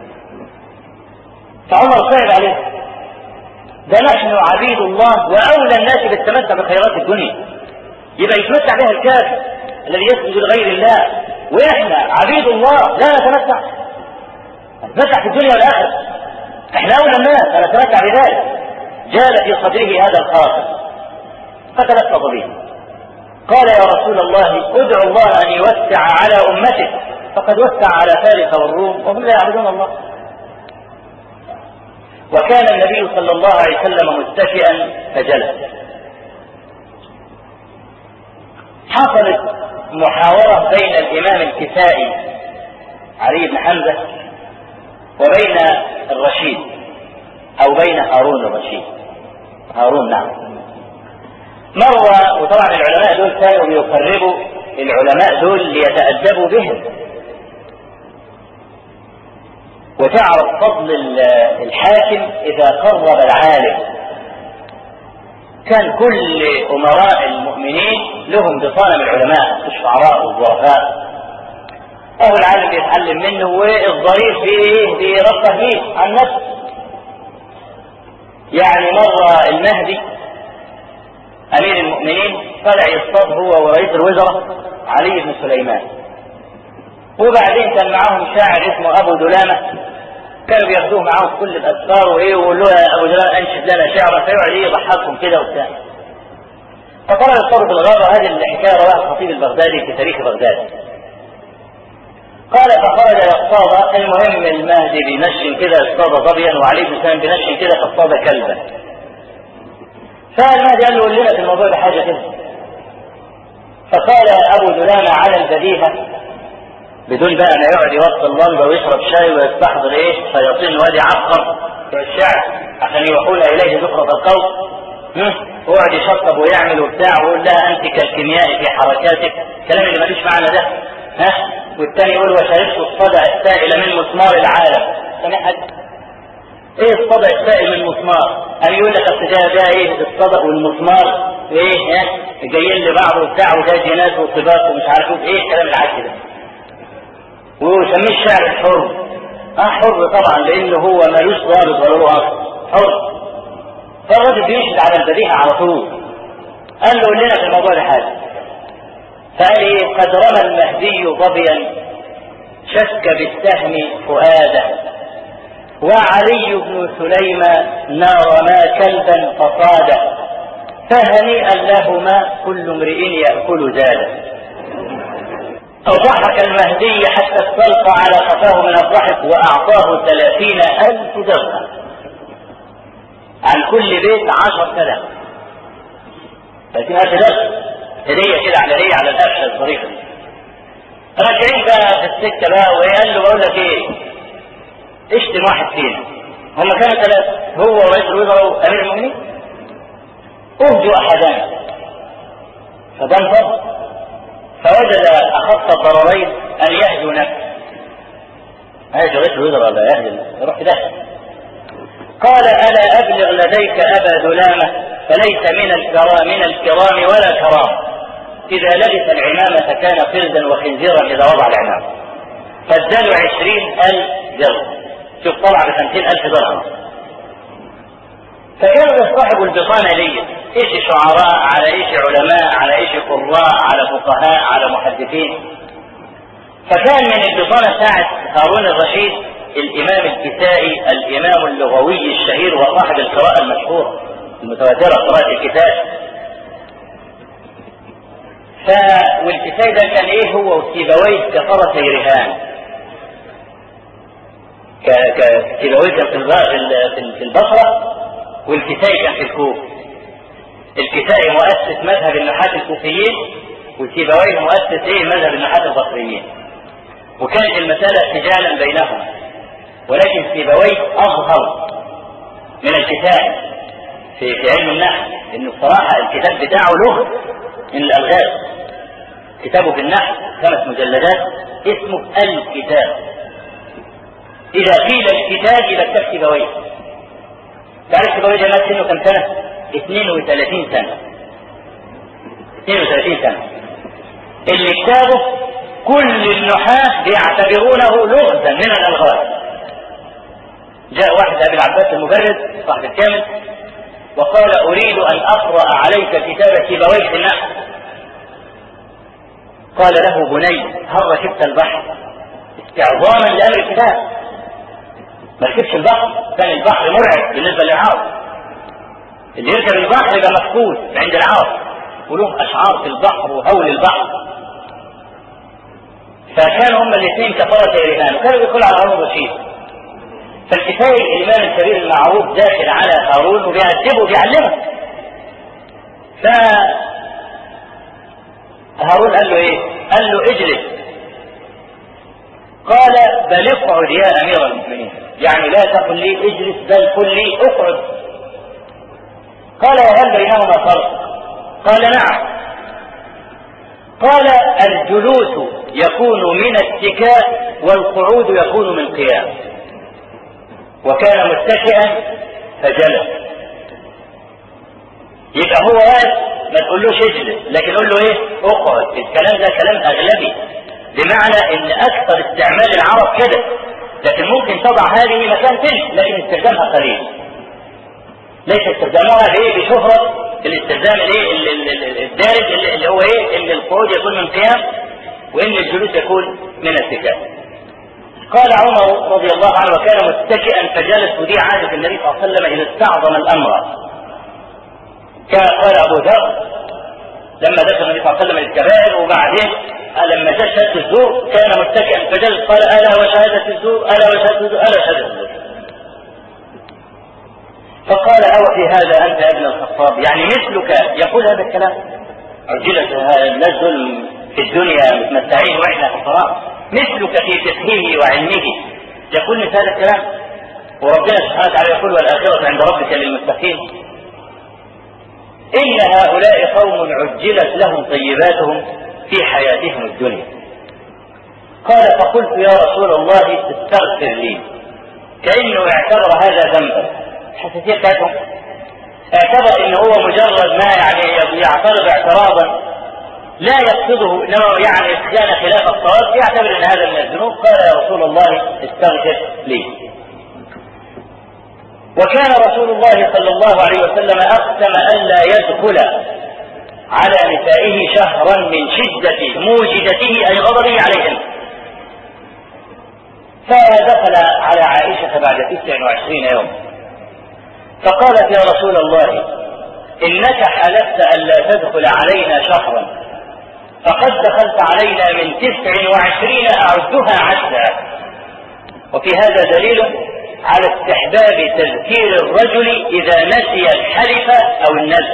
Speaker 1: فعمر صعب عليه: ده نحن عبيد الله وأولى الناس بالتمتع بخيرات الدنيا. يبقى يتمتع بها الكافر الذي يسجد لغير الله، وإحنا عبيد الله لا نتمتع. نتمتع في الدنيا والآخرة، إحنا أولى الناس نتمتع بذلك. جال في صدره هذا الخاطر فتلفظ به. قال: يا رسول الله ادعو الله أن يوسع على أمتك، فقد وسع على فارس والروم وهم لا يعبدون الله. وكان النبي صلى الله عليه وسلم متكئا فجلس. حصلت محاورة بين الإمام الكسائي علي بن حمزة وبين الرشيد، أو بين هارون الرشيد. هارون نعم. مرة، وطبعا العلماء دول كانوا بيقربوا العلماء دول ليتأدبوا بهم، وتعرف فضل الحاكم إذا قرب العالم. كان كل أمراء المؤمنين لهم بطانة من العلماء، الشعراء والظرفاء. أهو العالم يتعلم منه، والظريف فيه بيرفه فيه عن نفسه. يعني مرة المهدي أمير المؤمنين طلع يصطاد هو ورئيس الوزراء علي بن سليمان، وبعدين كان معاهم شاعر اسمه أبو دلامة، كانوا بياخدوه معاهم كل الأسفار وإيه، ويقولوا له: يا أبو دلامة أنشد لنا شعرا، فيقعد إيه يضحكهم كده وبتاع. فطلع يصطاد في الغابة. هذه الحكاية رواها الخطيب البغدادي في تاريخ بغداد. قال: فخرج يصطاد. المهم المهدي بنش كده اصطاد ظبيا، وعلي بن سليمان بنش كده فاصطاد كلبا. فالمهدي قال له قول لنا في الموضوع ده حاجه كده. فقال ابو دلامه على البديهه بدون بقى ما يقعد يوصل لمبه ويشرب شاي ويستحضر ايه شياطين وادي عقر بتوع الشعر عشان يوحون اليه زخرف القول، ويقعد يشطب ويعمل وبتاع ويقول لها انت كالكيمياء في حركاتك، الكلام اللي ملوش معنى ده. ها والثاني يقول وشربت الصدع السائل من مسمار العالم. سمعت ايه الصدع السائل من مسمار؟ قال يقول لك اصل ده ده ايه الصدع والمسمار ايه ها جايين لبعض وبتاع وده جينات وطباق ومش عارف ايه الكلام العادي ده. ويسميه الشعر الحر. اه حر طبعا لانه هو ملوش ضابط ولا له اصل، حر. فالراجل بيشهد على البديهه على طول. قال له قول لنا في الموضوع ده حاجه. فقال ايه قد رمى المهدي ظبيا شك بالسهم فؤاده، وعلي بن سليمان رمى كلبا فصاده، فهنيئا لهما كل امرئ ياكل زاده. فضحك المهدي حتى استلقى على قفاه من الضحك واعطاه ثلاثين الف درهم، عن كل بيت عشر كلام. ثلاثين الف درهم هديه كده على هديه على القفشه الظريفه دي. راجعين بقى في السكه بقى وقال له بقول لك ايه اشتم واحد فينا. هم كانوا ثلاثه، هو ورئيس الوزراء وامير المؤمنين. اهجوا احدنا فده انفض، فوجد اخف الضررين ان يهجو نفسه. هيجي رئيس الوزراء ولا يهجو يروح في داخل. قال الا ابلغ لديك ابا دلامه فليس من الكرام من الكرام ولا كرام، اذا لبس العمامه كان قردا وخنزيرا اذا وضع العمامه. فاداله عشرين الف درهم. شوف طلع بخمسين الف درهم. فكانوا يصطحبوا البطانه ليه، ايش شعراء على ايش علماء على ايش قراء على فقهاء على محدثين. فكان من البطانه ساعه هارون الرشيد الامام الكسائي الامام اللغوي الشهير وصاحب القراءه المشهوره المتواتره قراءه الكتاب. ف والكسائي ده كان ايه هو وسيبويه كفرسي رهان. ك كسيبويه كان في البصره والكسائي كان في الكوفه. الكسائي مؤسس مذهب النحاة الكوفيين وسيبويه مؤسس ايه مذهب النحاة البصريين. وكانت المسألة سجالا بينهم، ولكن سيبويه اظهر من الكسائي في في علم النحو، لانه بصراحة الكتاب بتاعه لغة من الالغاز. كتابه في النحو خمس مجلدات اسمه الكتاب. اذا قيل الكتاب يبقى كتاب سيبويه. تعرف سيبويه ده مات سنه كم سنة؟ اثنين وثلاثين سنة. اثنين وثلاثين سنة. اللي كتابه كل النحاة بيعتبرونه لغزا من الالغاز. جاء واحد ابي العباس المبرد صاحب الكامل وقال اريد ان اقرأ عليك كتاب سيبويه في النحو. قال له بني هل ركبت البحر؟ استعظاما لامر الكتاب. ما ركبش البحر، كان البحر مرعب بالنسبة للعاص. اللي يركب البحر يبقى مفقود عند العاص وله اشعار في البحر وهول البحر. فكانوا هما الاثنين كفرسي رهان وكانوا بيدخلوا على هارون الرشيد. فالكسائي الامام الكبير المعروف داخل على هارون وبيعذبه وبيعلمه. ف هارون قال له ايه؟ قال له اجلس. قال بل اقعد يا امير المؤمنين، يعني لا تقل لي اجلس بل قل لي اقعد. قال وهل بينهما فرق؟ قال نعم. قال الجلوس يكون من اتكاء والقعود يكون من قيام. وكان متكئا فجلس. يبقى هو واقف ما تقولوش اجلس، لكن قول له ايه؟ اقعد. الكلام ده كلام اغلبي بمعنى ان اكثر استعمال العرب كده، لكن ممكن تضع هذه مكان ثاني لكن استخدامها قليل. ليس استخدامها بايه؟ بشهرة الاستخدام الايه الدارج اللي هو ايه؟ ان القعود يكون من قيام وان الجلوس يكون من اتكاء. قال عمر رضي الله عنه وكان متكئا فجلس، ودي عادة النبي صلى الله عليه وسلم اذا استعظم الامر. كما قال ابو ذر لما ذكر النبي صلى الله عليه وسلم الكبائر وبعدين لما جاء شهادة الزور كان متكئا فجلس قال الا وشهادة الزور الا وشهادة الزور الا وشهادة الزور. فقال أو في هذا أنت يا ابن الخطاب؟ يعني مثلك يقول هذا الكلام؟ عجلت الناس دول في الدنيا متمتعين وإحنا فقراء، مثلك في فقهه وعلمه يقول مثل هذا الكلام؟ وربنا سبحانه وتعالى يقول والآخرة عند ربك للمتقين. إن هؤلاء قوم عجلت لهم طيباتهم في حياتهم الدنيا. قال فقلت يا رسول الله استغفر لي، كأنه اعتبر هذا ذنبا. الحساسية بتاعتهم اعتبر انه هو مجرد ما يعني يعترض اعتراضا لا يقصده، انما يعني كان خلاف الصواب، يعتبر ان هذا من الذنوب. قال يا رسول الله استغفر لي. وكان رسول الله صلى الله عليه وسلم اقسم الا يدخل على نسائه شهرا من شدة موجدته اي غضبه عليهن، فدخل على عائشة بعد تسع وعشرين يوم فقالت يا رسول الله إنك حلفت ألا تدخل علينا شهرا، فقد دخلت علينا من تسع وعشرين أعدها عشرا. وفي هذا دليل على استحباب تذكير الرجل إذا نسي الحلف أو النذر،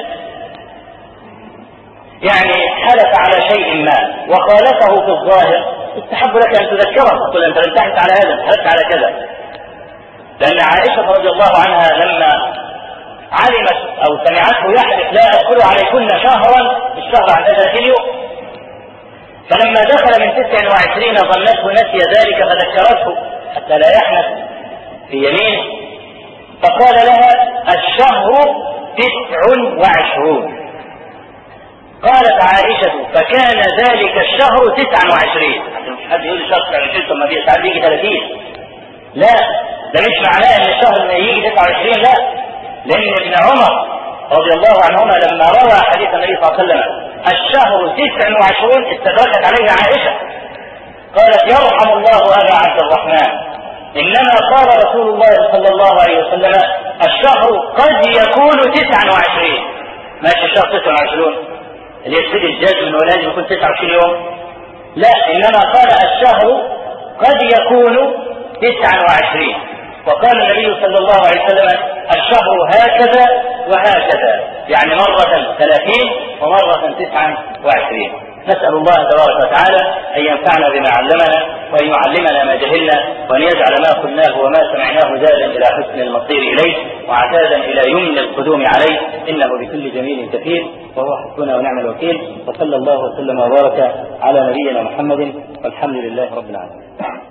Speaker 1: يعني حلف على شيء ما وخالفه في الظاهر استحب لك أن تذكره، تقول أنت لم تحلف على هذا، حلفت على كذا. لأن عائشة رضي الله عنها لما علمت أو سمعته يحلف لا أدخل عليكن شهرا، الشهر عن ثلاثين يوم، فلما دخل من تسع وعشرين ظنته نسي ذلك فذكرته حتى لا يحنث في يمينه، فقال لها الشهر تسع وعشرون. قالت عائشة فكان ذلك الشهر تسع وعشرين. مش حد يقول الشهر تسع وعشرين ثم ساعات بيجي ثلاثين، لا، ده مش معناه ان الشهر ما يجي تسع وعشرين، لا، لان ابن عمر رضي الله عنهما لما روى حديث النبي صلى الله عليه وسلم الشهر تسع وعشرون استدركت عليه عائشة قالت يرحم الله ابا عبد الرحمن، انما قال رسول الله صلى الله عليه وسلم الشهر قد يكون تسع وعشرين، ماشي الشهر تسع وعشرون اللي يفسد الجزم انه لازم يكون تسع وعشرين يوم، لا، انما قال الشهر قد يكون تسع وعشرين. وقال النبي صلى الله عليه وسلم الشهر هكذا وهكذا، يعني مرة ثلاثين ومرة تسعا وعشرين. نسأل الله تبارك وتعالى أن ينفعنا بما علمنا وأن يعلمنا ما جهلنا وأن يجعل ما قلناه وما سمعناه زادا إلى حسن المصير إليه وعتادا إلى يمن القدوم عليه، إنه بكل جميل كثير وهو حسبنا ونعم الوكيل. وصلى الله وسلم وبارك على نبينا محمد والحمد لله رب العالمين.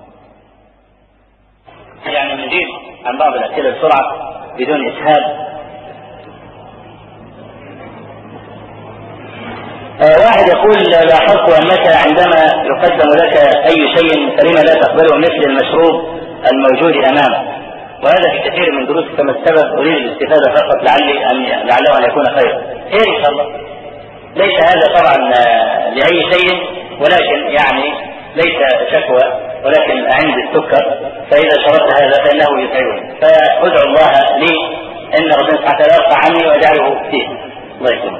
Speaker 1: يعني نجيب عن بعض الأسئلة بسرعة بدون إسهاب. آه واحد يقول لاحظت أنك عندما يقدم لك أي شيء فلما لا تقبله مثل المشروب الموجود أمامك، وهذا في كثير من دروس كما السبب أريد الاستفادة فقط لعلي أن لعله أن يكون خير. خير إن شاء الله. ليس هذا طبعا لأي شيء، ولكن يعني ليس شكوى، ولكن عندي السكر فإذا شربت هذا فإنه يتعبني، فأدعو الله لي أن ربنا سبحانه وتعالى يرفع عني ويجعله فيه. الله يكرمك.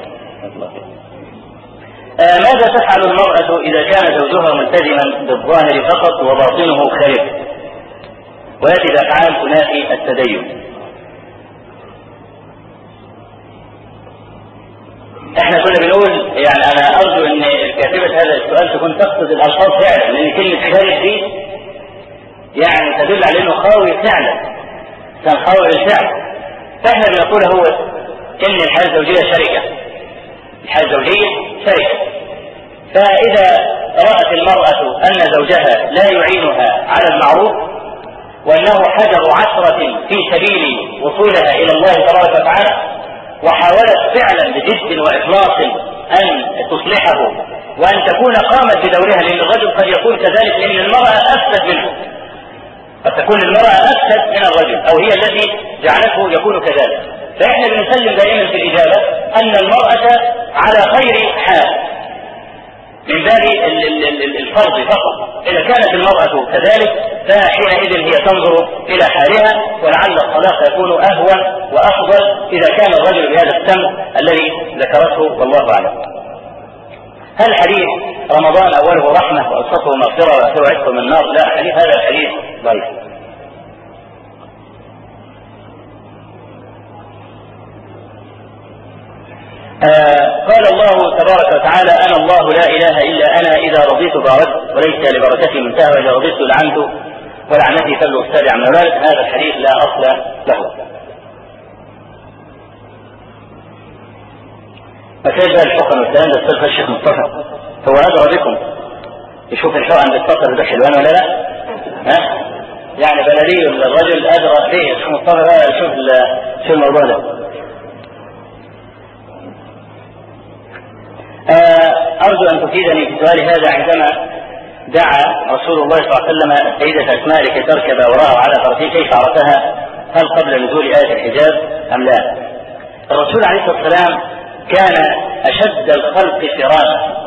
Speaker 1: آه ماذا تفعل المرأة إذا كان زوجها ملتزما بالظاهر فقط وباطنه خارج ويأتي بأفعال تنافي التدين؟ احنا كنا بنقول يعني انا ارجو ان كاتبة هذا السؤال تكون تقصد الالفاظ فعلا، لان كلمة خارج دي يعني تدل على انه خاوي فعلا، كان خاوي بالفعل. فاحنا بنقول هو ان الحياة الزوجية شركة، الحياة الزوجية شركة، فاذا رأت المرأة ان زوجها لا يعينها على المعروف وانه حجر عثرة في سبيل وصولها الى الله تبارك وتعالى، وحاولت فعلا بجد واخلاص ان تصلحه وان تكون قامت بدورها، لان الرجل قد يكون كذلك، لان المرأة افسد منه، قد تكون المرأة افسد من الرجل او هي التي جعلته يكون كذلك. فاحنا بنسلم دائما في الاجابة ان المرأة على خير حال من باب الفرض فقط. اذا كانت المرأة كذلك فحينئذ هي تنظر الى حالها، ولعل الطلاق يكون اهون وافضل اذا كان الرجل بهذا السم الذي ذكرته والله اعلم. هل حديث رمضان اوله رحمة واوسطه مغفرة واخره عتق من النار؟ لا، حديث هذا الحديث ضعيف. آه قال الله تبارك وتعالى: أنا الله لا إله إلا أنا، إذا رضيت باركت وليس لبركتي منتهى، وإذا رضيت لعنت ولعنتي تبلغ السابع من ذلك. هذا الحديث لا أصل له. فكيف بقى الحكم والكلام ده؟ استاذ الشيخ مصطفى هو أدرى بكم يشوف الحقن بالسطر ده حلوان ولا لا؟ ها؟ يعني بلدي الرجل أدرى ليه الشيخ مصطفى بقى يشوف شو الموضوع ده. أرجو أن تفيدني في سؤالي هذا. عندما دعا رسول الله صلى الله عليه وسلم السيدة أسماء لكي تركب وراءه على فرسه، كيف عرفها؟ هل قبل نزول آية الحجاب أم لا؟ الرسول عليه الصلاة والسلام كان أشد الخلق فراسة،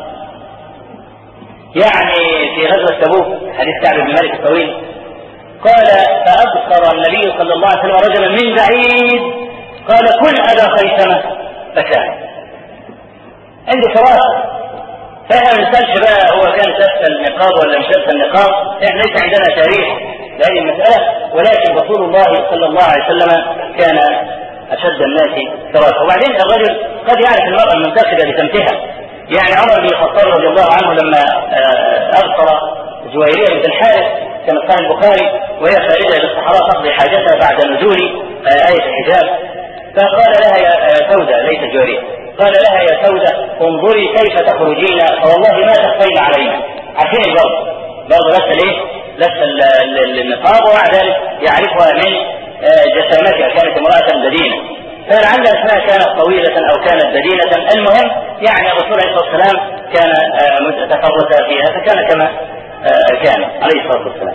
Speaker 1: يعني في غزوة تبوك حديث كعب بن مالك الطويل قال: فأبصر النبي صلى الله عليه وسلم رجلا من بعيد قال: كن أبا خيثمة، فكان عنده فراسة. فاحنا ما نسالش بقى هو كان شاف النقاب ولا مش شاف النقاب، احنا ليس عندنا تاريخ لهذه المسألة، ولكن رسول الله صلى الله عليه وسلم كان أشد الناس فراسة. وبعدين الرجل قد يعرف المرأة المنتخبة بسمتها، يعني عمر بن الخطاب رضي الله عنه لما أبصر جويرية بن الحارث كما قال البخاري وهي خارجة إلى الصحراء تقضي حاجتها بعد نزول آية الحجاب، فقال لها: يا سودة، ليس جويرية، قال لها: يا سودة، انظري كيف تخرجين فوالله ما تخفين علينا. عارفين البرد برضه لسه ليه؟ لسه النقاب، ومع ذلك يعرفها من جسامتها، كانت امرأة بدينة، فلعل اسمها كانت طويلة او كانت بدينة. المهم يعني الرسول عليه الصلاة والسلام كان تفرس فيها، فكان كما كان عليه الصلاة والسلام.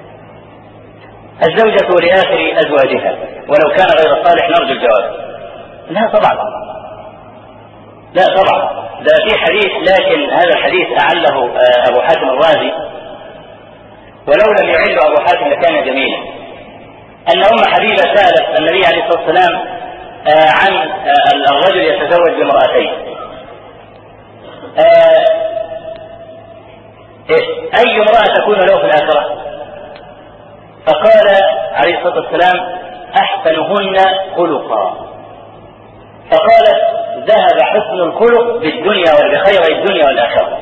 Speaker 1: الزوجة لآخر أزواجها ولو كان غير صالح نرجو الجواب. لا طبعا، لا طبعا، ده في حديث، لكن هذا الحديث أعله أبو حاتم الرازي، ولو لم يعل أبو حاتم لكان جميلا. أن أم حبيبة سألت النبي عليه الصلاة والسلام عن الرجل يتزوج بامرأتين، أي امرأة تكون له في الآخرة؟ فقال عليه الصلاة والسلام: أحسنهن خلقا. فقالت: ذهب حسن الخلق بالدنيا وبخير الدنيا والآخرة.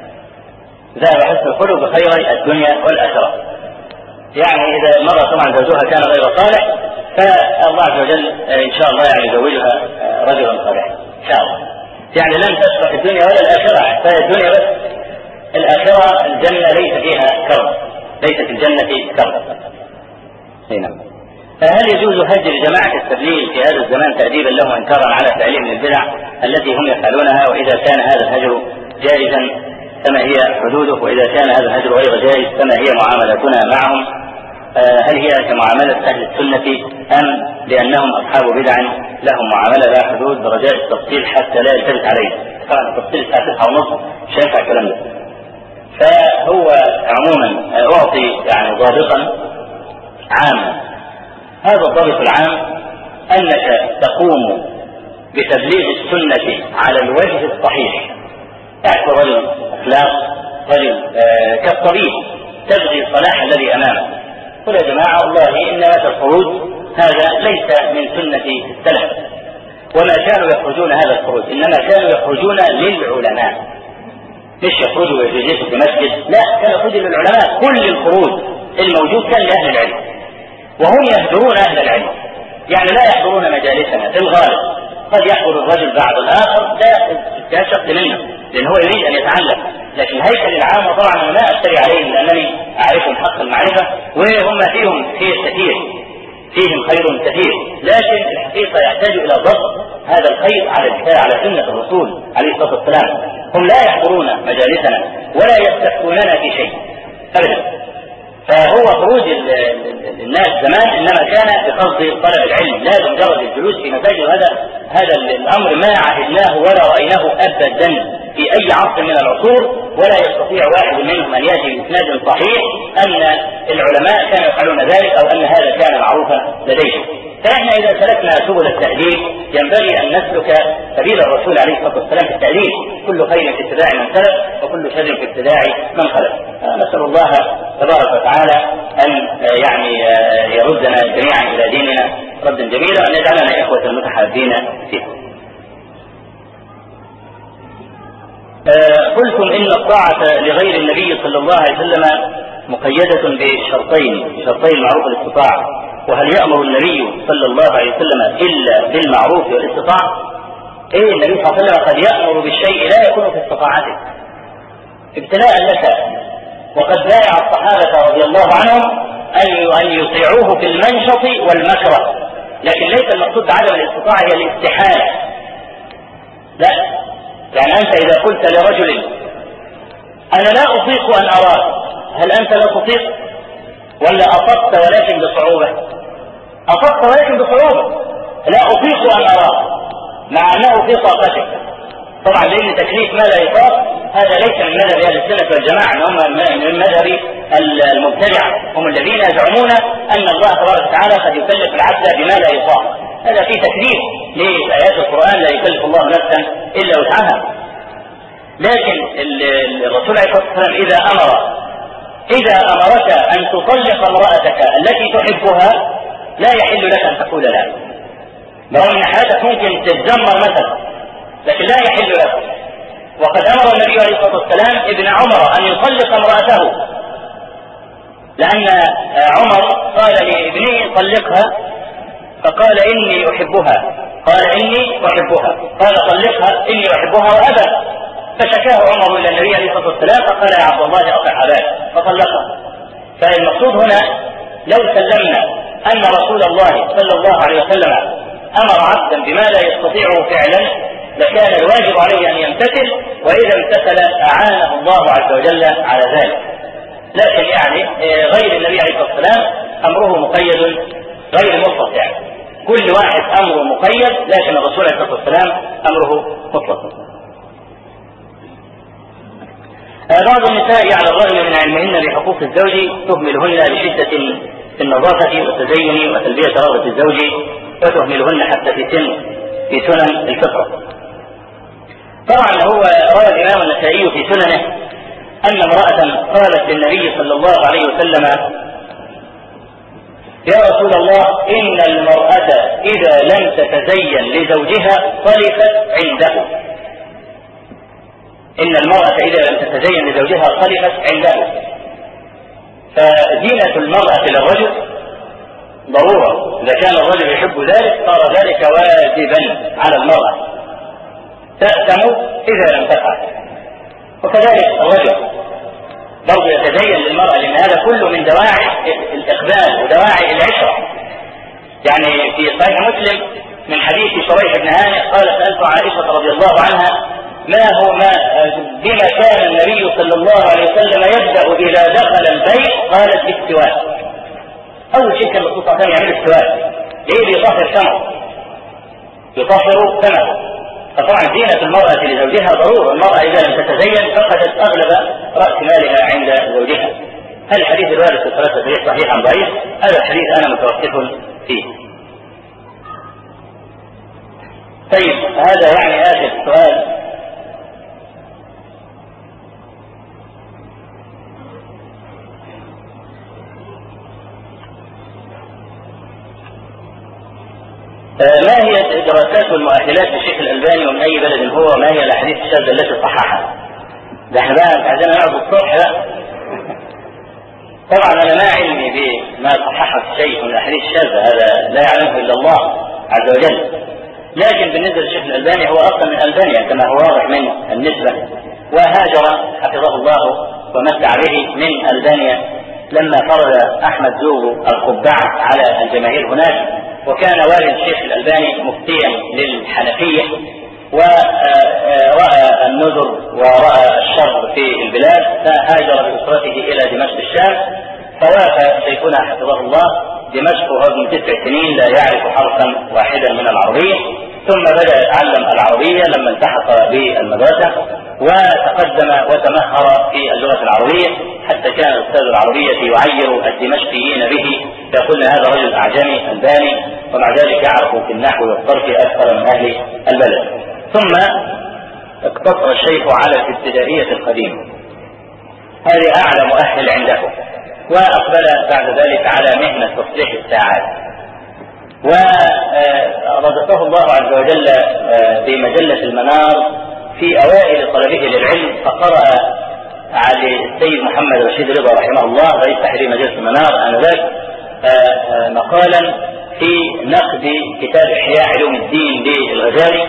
Speaker 1: ذهب حسن الخلق بخير الدنيا والآخرة، يعني إذا المرأة طبعا زوجها كان غير صالح فالله عز وجل إن شاء الله يعني يزوجها رجلا صالحا إن شاء الله. يعني لن تشفى في الدنيا ولا الآخرة، فهي الدنيا بس، الآخرة الجنة ليس فيها كرم، ليست الجنة كرم. نعم. فهل يجوز هجر جماعة التبليغ في هذا الزمان تأديبا له انكارا على فعلهم البدع التي هم يفعلونها؟ وإذا كان هذا الهجر جائزا فما هي حدوده؟ وإذا كان هذا الهجر غير جائز فما هي معاملتنا معهم؟ هل هي كمعاملة أهل السنة أم لأنهم أصحاب بدع لهم معاملة لا حدود برجاء التفصيل حتى لا يلتبس عليه؟ طبعا التفصيل الساعة تسعة ونصف مش هينفع الكلام ده. فهو عموما أعطي يعني ضابطا عاما، هذا الضابط العام أنك تقوم بتبليغ السنة على الوجه الصحيح. يعني رجل أخلاق، رجل آه كالطبيب تبغي صلاح الذي أمامك، قل يا جماعة والله إن هذا الخروج هذا ليس من سنة السلف، وما كانوا يخرجون هذا الخروج إنما كانوا يخرجون للعلماء، مش يخرجوا ويجلسوا في مسجد، لا، كانوا يخرجوا للعلماء. كل الخروج الموجود كان لأهل العلم، وهم يهدرون أهل العلم، يعني لا يحضرون مجالسنا في الغالب. قد يحضر الرجل بعض الآخر لا شق منه لأن هو يريد أن يتعلم، لكن هيكل العامة طبعا أنا لا أشتري عليهم لأنني أعرفهم حق المعرفة، وهم فيهم خير كثير، فيهم خير كثير، لكن الحقيقة يحتاج إلى ضبط هذا الخير على على سنة الرسول عليه الصلاة والسلام. هم لا يحضرون مجالسنا ولا يستفتوننا في شيء أبدا. فهو خروج الناس زمان انما كان بقصد طلب العلم، لا بمجرد الجلوس في مساجد. هذا هذا الامر ما عهدناه ولا رايناه ابدا في اي عصر من العصور، ولا يستطيع واحد منهم ان ياتي باسناد صحيح ان العلماء كانوا يفعلون ذلك او ان هذا كان معروفا لديهم. فاحنا اذا سلكنا سبل التأديب ينبغي ان نسلك سبيل الرسول عليه الصلاه والسلام في التأديب، كل خير في اتباع من سلف وكل شر في ابتداع من خلف. نسال الله تبارك وتعالى ان يعني يردنا جميعا الى ديننا ردا جميلا، وان يجعلنا اخوه متحابين فيه. آه قلتم إن الطاعة لغير النبي صلى الله عليه وسلم مقيدة بشرطين شرطين معروف الاستطاعة، وهل يأمر النبي صلى الله عليه وسلم إلا بالمعروف والاستطاعة؟ إيه، النبي صلى الله عليه وسلم قد يأمر بالشيء لا يكون في استطاعته ابتلاء لك، وقد بايع الصحابة رضي الله عنهم أن يطيعوه في المنشط والمكره، لكن ليس المقصود بعدم الاستطاعة هي الاستحالة، لا. يعني أنت إذا قلت لرجل أنا لا أطيق أن أراك، هل أنت لا تطيق ولا أطقت ولكن بصعوبة؟ أطقت ولكن بصعوبة. لا أطيق أن أراك مع أنه في طاقتك، طبعا لأن تكليف ما لا يطاق هذا ليس من مذهب أهل السنة والجماعة، إن هم من مذهب المبتدعة، هم الذين يزعمون أن الله تبارك وتعالى قد يكلف العبد بما لا يطاق. هذا في تكليف لآيات القرآن، لا يكلف الله نفسا إلا وسعها. لكن الرسول عليه الصلاة والسلام إذا أمر إذا أمرك أن تطلق امرأتك التي تحبها لا يحل لك أن تقول لا، برغم أن حياتك ممكن تتدمر مثلا، لكن لا يحل لك. وقد أمر النبي عليه الصلاة والسلام ابن عمر أن يطلق امرأته، لأن عمر قال لابنه طلقها فقال إني أحبها، قال إني أحبها، قال طلقها إني أحبها وأبى، فشكاه عمر إلى النبي عليه الصلاة والسلام فقال يا عبد الله أطع أباك فطلقها. فالمقصود هنا لو سلمنا أن رسول الله صلى الله عليه وسلم أمر عبدا بما لا يستطيعه فعلا لكان الواجب عليه أن يمتثل، وإذا امتثل أعانه الله عز وجل على ذلك. لكن يعني غير النبي عليه الصلاة والسلام أمره مقيد غير مطلق، يعني كل واحد أمره مقيد، لكن الرسول عليه الصلاة والسلام أمره مطلق. بعض النساء على الرغم من علمهن بحقوق الزوج تهملهن بشدة في النظافة والتزين وتلبية رغبة الزوج، وتهملهن حتى في سن في سنن الفطرة. طبعا هو روى الإمام النسائي في سننه أن امرأة قالت للنبي صلى الله عليه وسلم يا رسول الله إن المرأة إذا لم تتزين لزوجها خلفت عنده، إن المرأة إذا لم تتزين لزوجها خلفت عنده. فزينة المرأة للرجل ضرورة، إذا كان الرجل يحب ذلك صار ذلك واجبا على المرأة، تأثم إذا لم تفعل. وكذلك الرجل برضو يتزين للمرأة، لأن هذا كله من دواعي الإقبال ودواعي العشرة. يعني في صحيح مسلم من حديث شريح بن هانئ قال سألت عائشة رضي الله عنها ما هو ما بما كان النبي صلى الله عليه وسلم يبدأ إذا دخل البيت؟ قالت بالسواك. أول شيء كان الرسول صلى الله عليه وسلم يعمل السواك، ليه؟ يطهر فمه، يطهر فمه. فطبعا زينة المرأة لزوجها ضرورة، المرأة إذا لم تتزين فقدت أغلب رأس مالها عند زوجها. هل الحديث الوارد في الصلاة صحيح صحيح أم ضعيف؟ هذا الحديث أنا متوقف فيه. طيب هذا يعني آخر سؤال. ما هي الدراسات والمؤهلات للشيخ الألباني ومن أي بلد هو، وما هي الأحاديث الشاذة التي صححها؟ ده احنا بقى عايزين نقعد الصبح بقى. طبعا أنا ما علمي بما صححه الشيخ من الأحاديث الشاذة، هذا لا يعلمه إلا الله عز وجل. لكن بالنسبة للشيخ الألباني هو أصلا من ألبانيا كما هو واضح من النسبة، وهاجر حفظه الله ومتع به من ألبانيا لما فرض أحمد زوغو القبعة على الجماهير هناك، وكان والد الشيخ الألباني مفتيا للحنفية ورأى النذر ورأى الشر في البلاد، فهاجر بأسرته إلى دمشق الشام. فوافى شيخنا حفظه الله دمشق وهو ابن تسع سنين لا يعرف حرفا واحدا من العربية، ثم بدأ يتعلم العربية لما التحق بالمدرسة، وتقدم وتمهر في اللغة العربية حتى كان أستاذ العربية يعير الدمشقيين به، يقول هذا رجل أعجمي ألباني ومع ذلك يعرف في النحو والصرف أكثر من أهل البلد. ثم اقتصر الشيخ على الابتدائية القديمة، هذه أعلى مؤهل عنده، وأقبل بعد ذلك على مهنة تصليح الساعات، ورزقه الله عز وجل بمجلة المنار في أوائل طلبه للعلم، فقرأ على السيد محمد رشيد رضا رحمه الله رئيس تحرير مجلس المنار آنذاك مقالا في نقد كتاب إحياء علوم الدين للغزالي،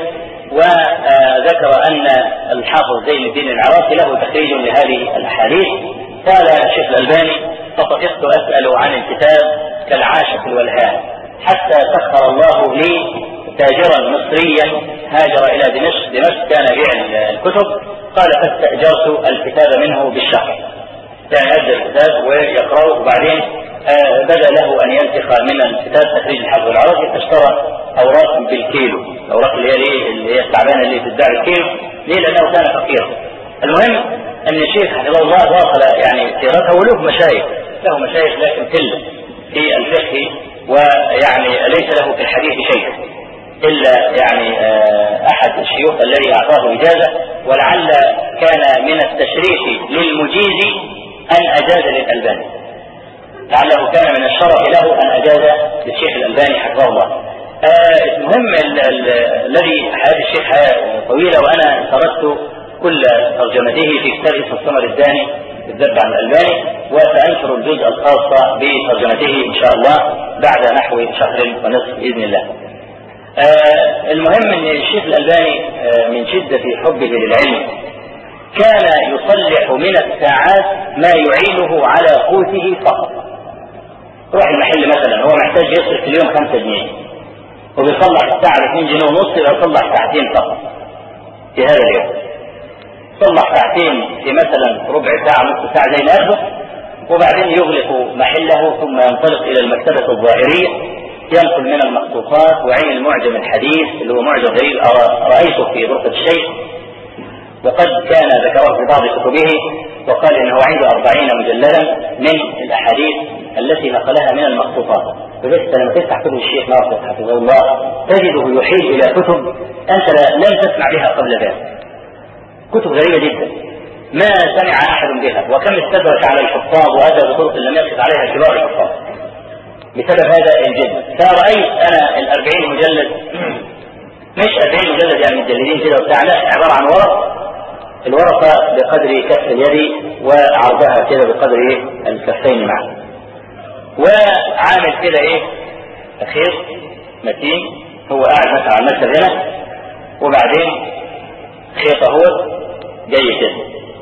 Speaker 1: وذكر أن الحافظ زين الدين العراقي له تخريج لهذه الأحاديث. قال الشيخ الألباني: فطفقت أسأل عن الكتاب كالعاشق الولهان حتى سخر الله لي تاجرا مصريا هاجر إلى دمشق دمشق كان يبيع الكتب. قال: فاستأجرت الكتاب منه بالشهر، يعني أجر الكتاب ويقرأه، وبعدين آه بدأ له أن ينسخ من الكتاب تخريج الحافظ العراقي، فاشترى أوراق بالكيلو، الأوراق اللي هي اللي هي التعبانة اللي تدعي الكيلو، ليه؟ لأنه كان فقيرا. المهم أن الشيخ حفظه الله واصل يعني سيرته، وله مشايخ له مشايخ لكن قلة في الفقه، ويعني ليس له في الحديث شيء إلا يعني أحد الشيوخ الذي أعطاه إجازة، ولعل كان من التشريف للمجيز أن أجاز للألباني، لعله كان من الشرف له أن أجاز للشيخ الألباني حفظه الله. المهم الذي حياة الشيخ حياة طويلة، وأنا سردت كل ترجمته في كتاب اسمه الثمر الداني بالذب عن الألباني، وسأنشر الجزء الخاص بترجمته إن شاء الله بعد نحو شهر ونصف بإذن الله. آه المهم ان الشيخ الألباني آه من شدة حبه للعلم كان يصلح من الساعات ما يعينه على قوته فقط. روح المحل مثلا هو محتاج يصرف في اليوم خمسة جنيه، وبيصلح الساعة باثنين جنيه ونص، يصلح ساعتين فقط في هذا اليوم. صلح ساعتين في مثلا ربع ساعة نصف ساعة زي ما ياخده، وبعدين يغلق محله ثم ينطلق إلى المكتبة الظاهرية ينقل من المخطوطات وعين المعجم الحديث اللي هو معجم غريب رأيته في غرفة الشيخ، وقد كان ذكره في بعض كتبه، وقال انه عنده أربعين مجلدا من الأحاديث التي نقلها من المخطوطات. فبس لما تفتح كتب الشيخ ناصر حفظه الله تجده يحيل إلى كتب أنت لم تسمع بها قبل ذلك، كتب غريبة جدا ما سمع أحد بها، وكم استدرك على الحفاظ وأتى بطرق لم يقف عليها كبار الحفاظ بسبب هذا الجد. فرأيت أنا الأربعين مجلد مش أربعين مجلد يعني مجلدين كده وبتاع، لا، عبارة عن ورق، الورقة بقدر كف اليد وعرضها كده بقدر ايه الكفين معا، وعامل كده ايه أخير متين، هو قاعد مثلا على المكتب هنا، وبعدين خيط اهو جاي كده،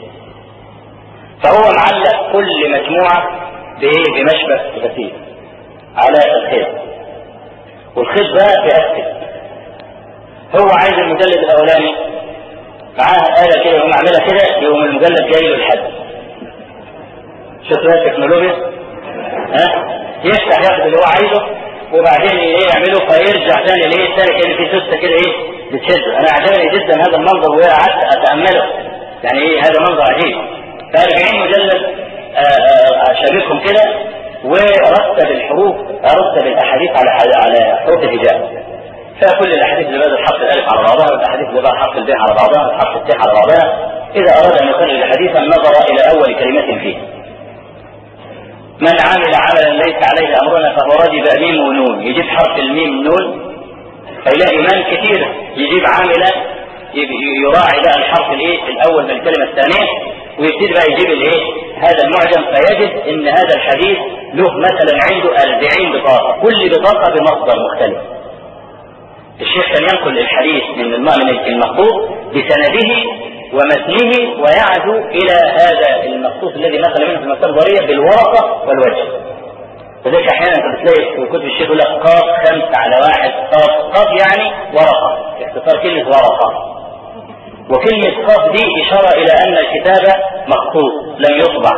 Speaker 1: فهو معلق كل مجموعة بايه بمشبك غسيل على الخيط، والخيط ده بأسفل. هو عايز المجلد الاولاني معاه آلة كده يقوم عاملها كده، يقوم المجلد جاي له لحد. شوفوا التكنولوجيا، ها يفتح ياخد اللي هو عايزه وبعدين ايه يعمله فيرجع ثاني ليه ثاني كده في سوسته كده ايه بتشده. انا عجبني جدا هذا المنظر وقعدت اتامله، يعني ايه هذا منظر عجيب. فأربعين مجلد شابكهم كده، ورتب الحروف رتب الاحاديث على على حروف الهجاء، فكل الاحاديث اللي بدأ حرف الالف على بعضها، والاحاديث اللي بدأ حرف الباء على بعضها، حرف التاء على بعضها. اذا اراد ان يخرج حديثا نظر الى اول كلمة فيه. من عمل عملا ليس عليه امرنا فهو رجب ميم ونون، يجيب حرف الميم نون، فيلاقي من كثير يجيب عاملا يراعي بقى الحرف الايه الاول من الكلمة الثانية، ويبتدي بقى يجيب الايه هذا المعجم، فيجد ان هذا الحديث له مثلا عنده أربعين بطاقة، كل بطاقة بمصدر مختلف. الشيخ كان ينقل الحديث من المخطوط بسنده ومتنه ويعزو الى هذا المخطوط الذي نقل منه في المكتبة الظاهرية بالورقة والوجه. فذلك احيانا انت بتلاقي في كتب الشيخ يقول لك قاف خمسة على واحد، قاف قاف يعني ورقة، اختصار كلمة ورقة، وكلمة قاف دي اشارة الى ان الكتابة مخطوط لم يطبع.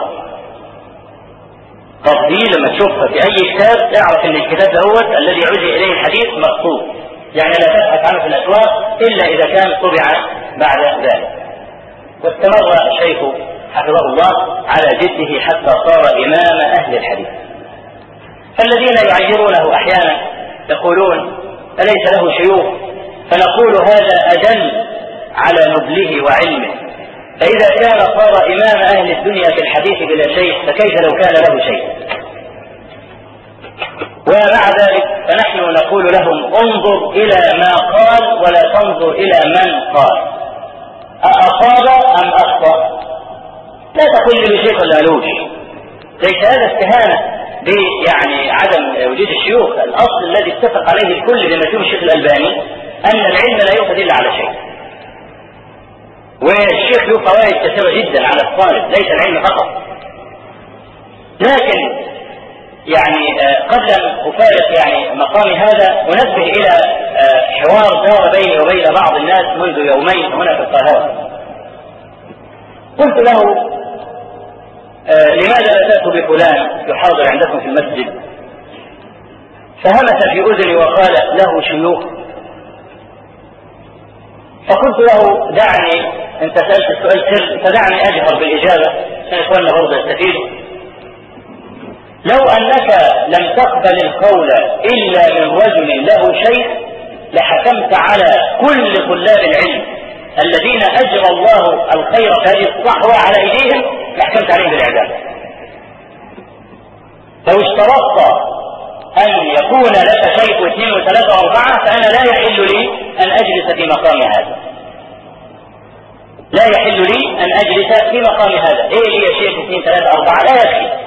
Speaker 1: قاف دي لما تشوفها في اي كتاب اعرف ان الكتاب دوت الذي عزي اليه الحديث مخطوط، يعني لا تبحث عنه في الاسواق الا اذا كان طبع بعد ذلك. واستمر الشيخ حفظه الله على جده حتى صار امام اهل الحديث. فالذين يعيرونه احيانا يقولون اليس له شيوخ، فنقول هذا ادل على نبله وعلمه، فاذا كان صار امام اهل الدنيا في الحديث بلا شيء فكيف لو كان له شيء؟ ومع ذلك فنحن نقول لهم انظر الى ما قال ولا تنظر الى من قال. أصاب أم أخطأ؟ لا تقول لي بشيخ ولا ملوش، ليس هذا استهانة يعني عدم وجود الشيوخ. الأصل الذي اتفق عليه الكل بما فيه الشيخ الألباني أن العلم لا يؤخذ إلا على شيء، والشيخ له فوائد كثيرة جدا على الطالب، ليس العلم فقط. لكن يعني قبل أن أفارق يعني مقامي هذا أنبه إلى حوار دار بيني وبين بعض الناس منذ يومين هنا في القاهرة. قلت له لماذا لا تأتوا بفلان يحاضر عندكم في المسجد؟ فهمس في أذني وقال له شيوخ. فقلت له دعني، انت سألت السؤال سر فدعني أجهر بالإجابة عشان إخواننا برضه يستفيدوا. لو أنك لم تقبل القول إلا من رجل له شيخ لحكمت على كل طلاب العلم الذين أجرى الله الخير في هذه الصحوة على أيديهم لحكمت عليهم بالإعدام. لو اشترطت أن يكون لك شيخ واثنين وثلاثة وأربعة فأنا لا يحل لي أن أجلس في مقام هذا، لا يحل لي أن أجلس في مقام هذا. إيه لي يا شيخ اثنين ثلاثة أربعة؟ لا يكفي.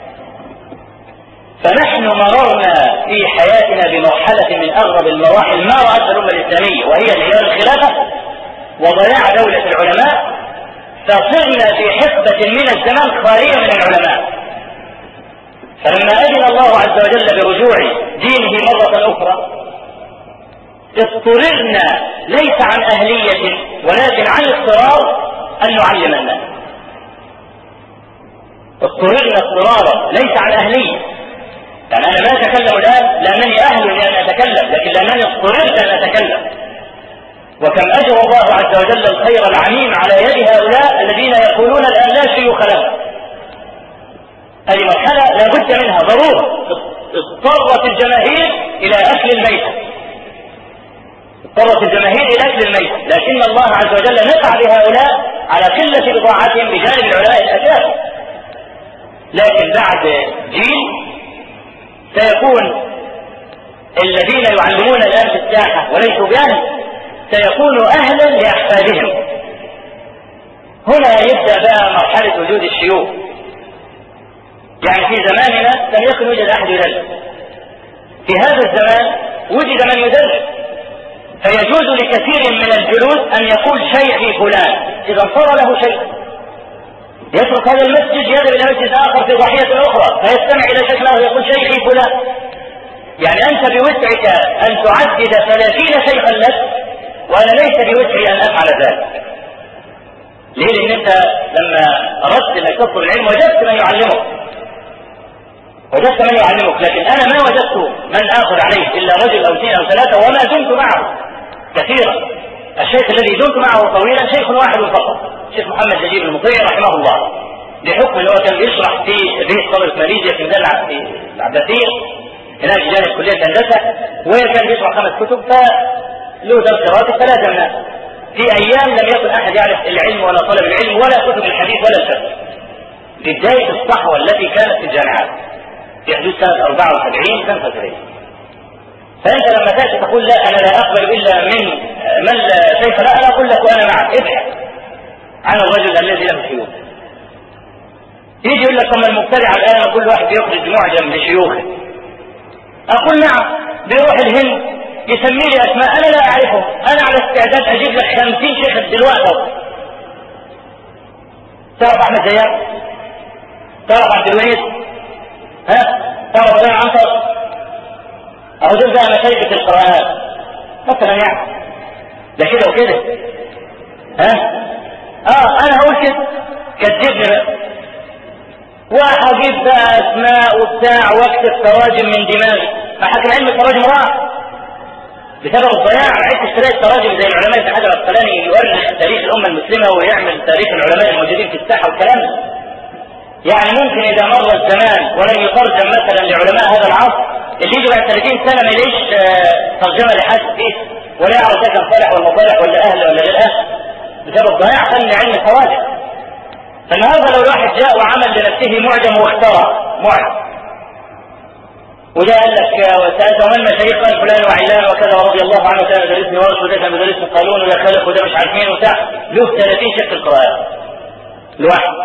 Speaker 1: فنحن مررنا في حياتنا بمرحلة من أغرب المراحل ما رأتها الأمة الإسلامية، وهي انهيار الخلافة وضياع دولة العلماء، فصرنا في حقبة من الزمان خالية من العلماء. فلما أذن الله عز وجل برجوع دينه مرة أخرى اضطررنا ليس عن أهلية ولكن عن اضطرار أن نعلم الناس. اضطررنا اضطرارا ليس عن أهلية، يعني أنا ما أتكلم الآن لأنني أهل لأن أتكلم، لكن لأنني اضطررت أن أتكلم. وكم أجر الله عز وجل الخير العميم على يد هؤلاء الذين يقولون الآن لا شيوخ لهم. هذه مرحلة لا بد منها ضرورة. اضطرت الجماهير إلى أكل الميتة، اضطرت الجماهير إلى أكل الميتة، لكن الله عز وجل نفع بهؤلاء على قلة بضاعتهم بجانب العلماء الأساس. لكن بعد جيل سيكون الذين يعلمون الآن في الساحة وليسوا بأهل سيكونوا أهلا لأحفادهم. هنا يبدأ بقى مرحلة وجود الشيوخ. يعني في زماننا لم يكن يوجد أحد يدرس، في هذا الزمان وجد من يدرس، فيجوز لكثير من الجلوس أن يقول شيخي فلان إذا صار له شيخ، يترك هذا المسجد يذهب إلى مسجد آخر في ضاحية أخرى فيستمع إلى شيخ له يقول شيخي فلان. يعني أنت بوسعك أن تعدد ثلاثين شيخا لك، وأنا ليس بوسعي أن أفعل ذلك. ليه؟ لأن أنت لما أردت أن تطلب العلم وجدت من يعلمك وجدت من يعلمك لكن أنا ما وجدت من آخذ عليه إلا رجل أو اثنين أو ثلاثة، وما دمت معه كثيرا. الشيخ الذي دمت معه طويلا شيخ واحد فقط، الشيخ محمد نجيب المطيع رحمه الله، بحكم أنه كان يشرح في رئيس صدر ماليزيا في مدينة العباسية هناك جانب كلية هندسة، وكان يشرح خمس كتب فله درس راتب فلازمنا. في أيام لم يكن أحد يعرف العلم ولا طلب العلم ولا كتب الحديث ولا الفقه، في بداية الصحوة التي كانت في الجامعات في حدود سنة أربعة وسبعين خمسة وسبعين. فأنت لما تأتي تقول لا أنا لا أقبل إلا من من لا شيخ، لا أنا أقول لك وأنا معك ابحث عن الرجل الذي له شيوخ. يجي يقول لك ثم المبتدع الآن كل واحد يخرج معجم لشيوخه. أقول نعم، بيروح الهند يسمي لي أسماء أنا لا أعرفهم، أنا على استعداد أجيب لك خمسين شيخ دلوقتي. تعرف أحمد زياد؟ تعرف عبد الوليد؟ ها؟ تعرف أنا عنتر؟ الرجل ده مشايخ القرآن مثلا يعني، ده كده وكده. ها؟ اه انا هقول كده كذبني بقى وهجيب بقى اسماء وبتاع واكتب تراجم من دماغي. فحكم علم التراجم راح بسبب الضياع. عدت اشتريت تراجم زي العلماء ابن حجر العسقلاني يؤرخ تاريخ الامه المسلمه ويعمل تاريخ العلماء الموجودين في الساحه والكلام ده. يعني ممكن اذا مر الزمان ولم يترجم مثلا لعلماء هذا العصر اللي يجي بعد ثلاثين سنه ما يلاقيش ترجمه لحد فيه ولا يعرف ده كان صالح ولا صالح ولا اهل ولا غير اهل بسبب ضياع فن علم التراجم. فالنهارده لو الواحد جاء وعمل لنفسه معجم واخترع معجم وده قال لك وسأتمنى شيخا فلان وعلان وكذا ورضي الله عنه كان مدرسني ورش وده كان مدرسني قانون وده خلق وده مش عارف مين وبتاع، له ثلاثين شيخ في القرآن لوحده.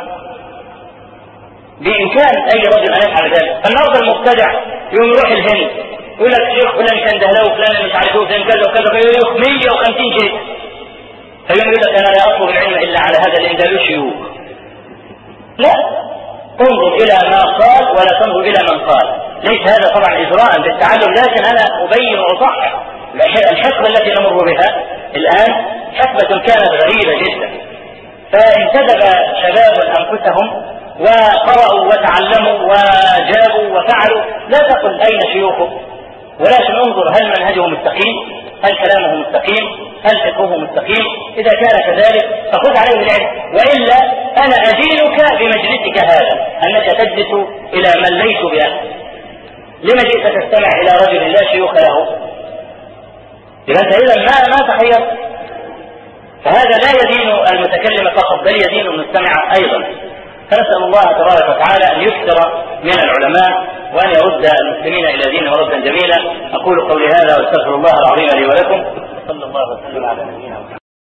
Speaker 1: بإمكان أي رجل أن يفعل ذلك. النهارده المبتدع يوم يروح الهند يقول لك شيخ فلان كان دهلاوي وفلان مش عارف فلان كذا وكذا فيقول مية وخمسين شيخ. فيوم يقول لك أنا لا أطلب العلم إلا على هذا لأن ده له شيوخ. لا، انظر إلى ما قال ولا تنظر إلى من قال. ليس هذا طبعا إجراء بالتعلم، لكن أنا أبين وأصحح. الحقبة التي نمر بها الآن حقبة كانت غريبة جدا، فانتدب شباب أنفسهم وقرأوا وتعلموا وجابوا وفعلوا. لا تقل أين شيوخه، ولكن انظر هل منهجه مستقيم، هل كلامه مستقيم، هل فقهه مستقيم. إذا كان كذلك فخذ عليه العلم، وإلا أنا أدينك بمجلسك هذا أنك تجلس إلى من ليسوا بأهل. لما جئت تستمع إلى رجل لا شيوخ له؟ إذا أنت إذا ما ما تخيرت. فهذا لا يدين المتكلم فقط بل يدين المستمع أيضا. فنسأل الله تبارك وتعالى أن يكثر من العلماء وأن يرد المسلمين إلى دينهم ردا جميلا. أقول قولي هذا واستغفر الله العظيم لي ولكم. صلى الله وسلم على نبينا محمد.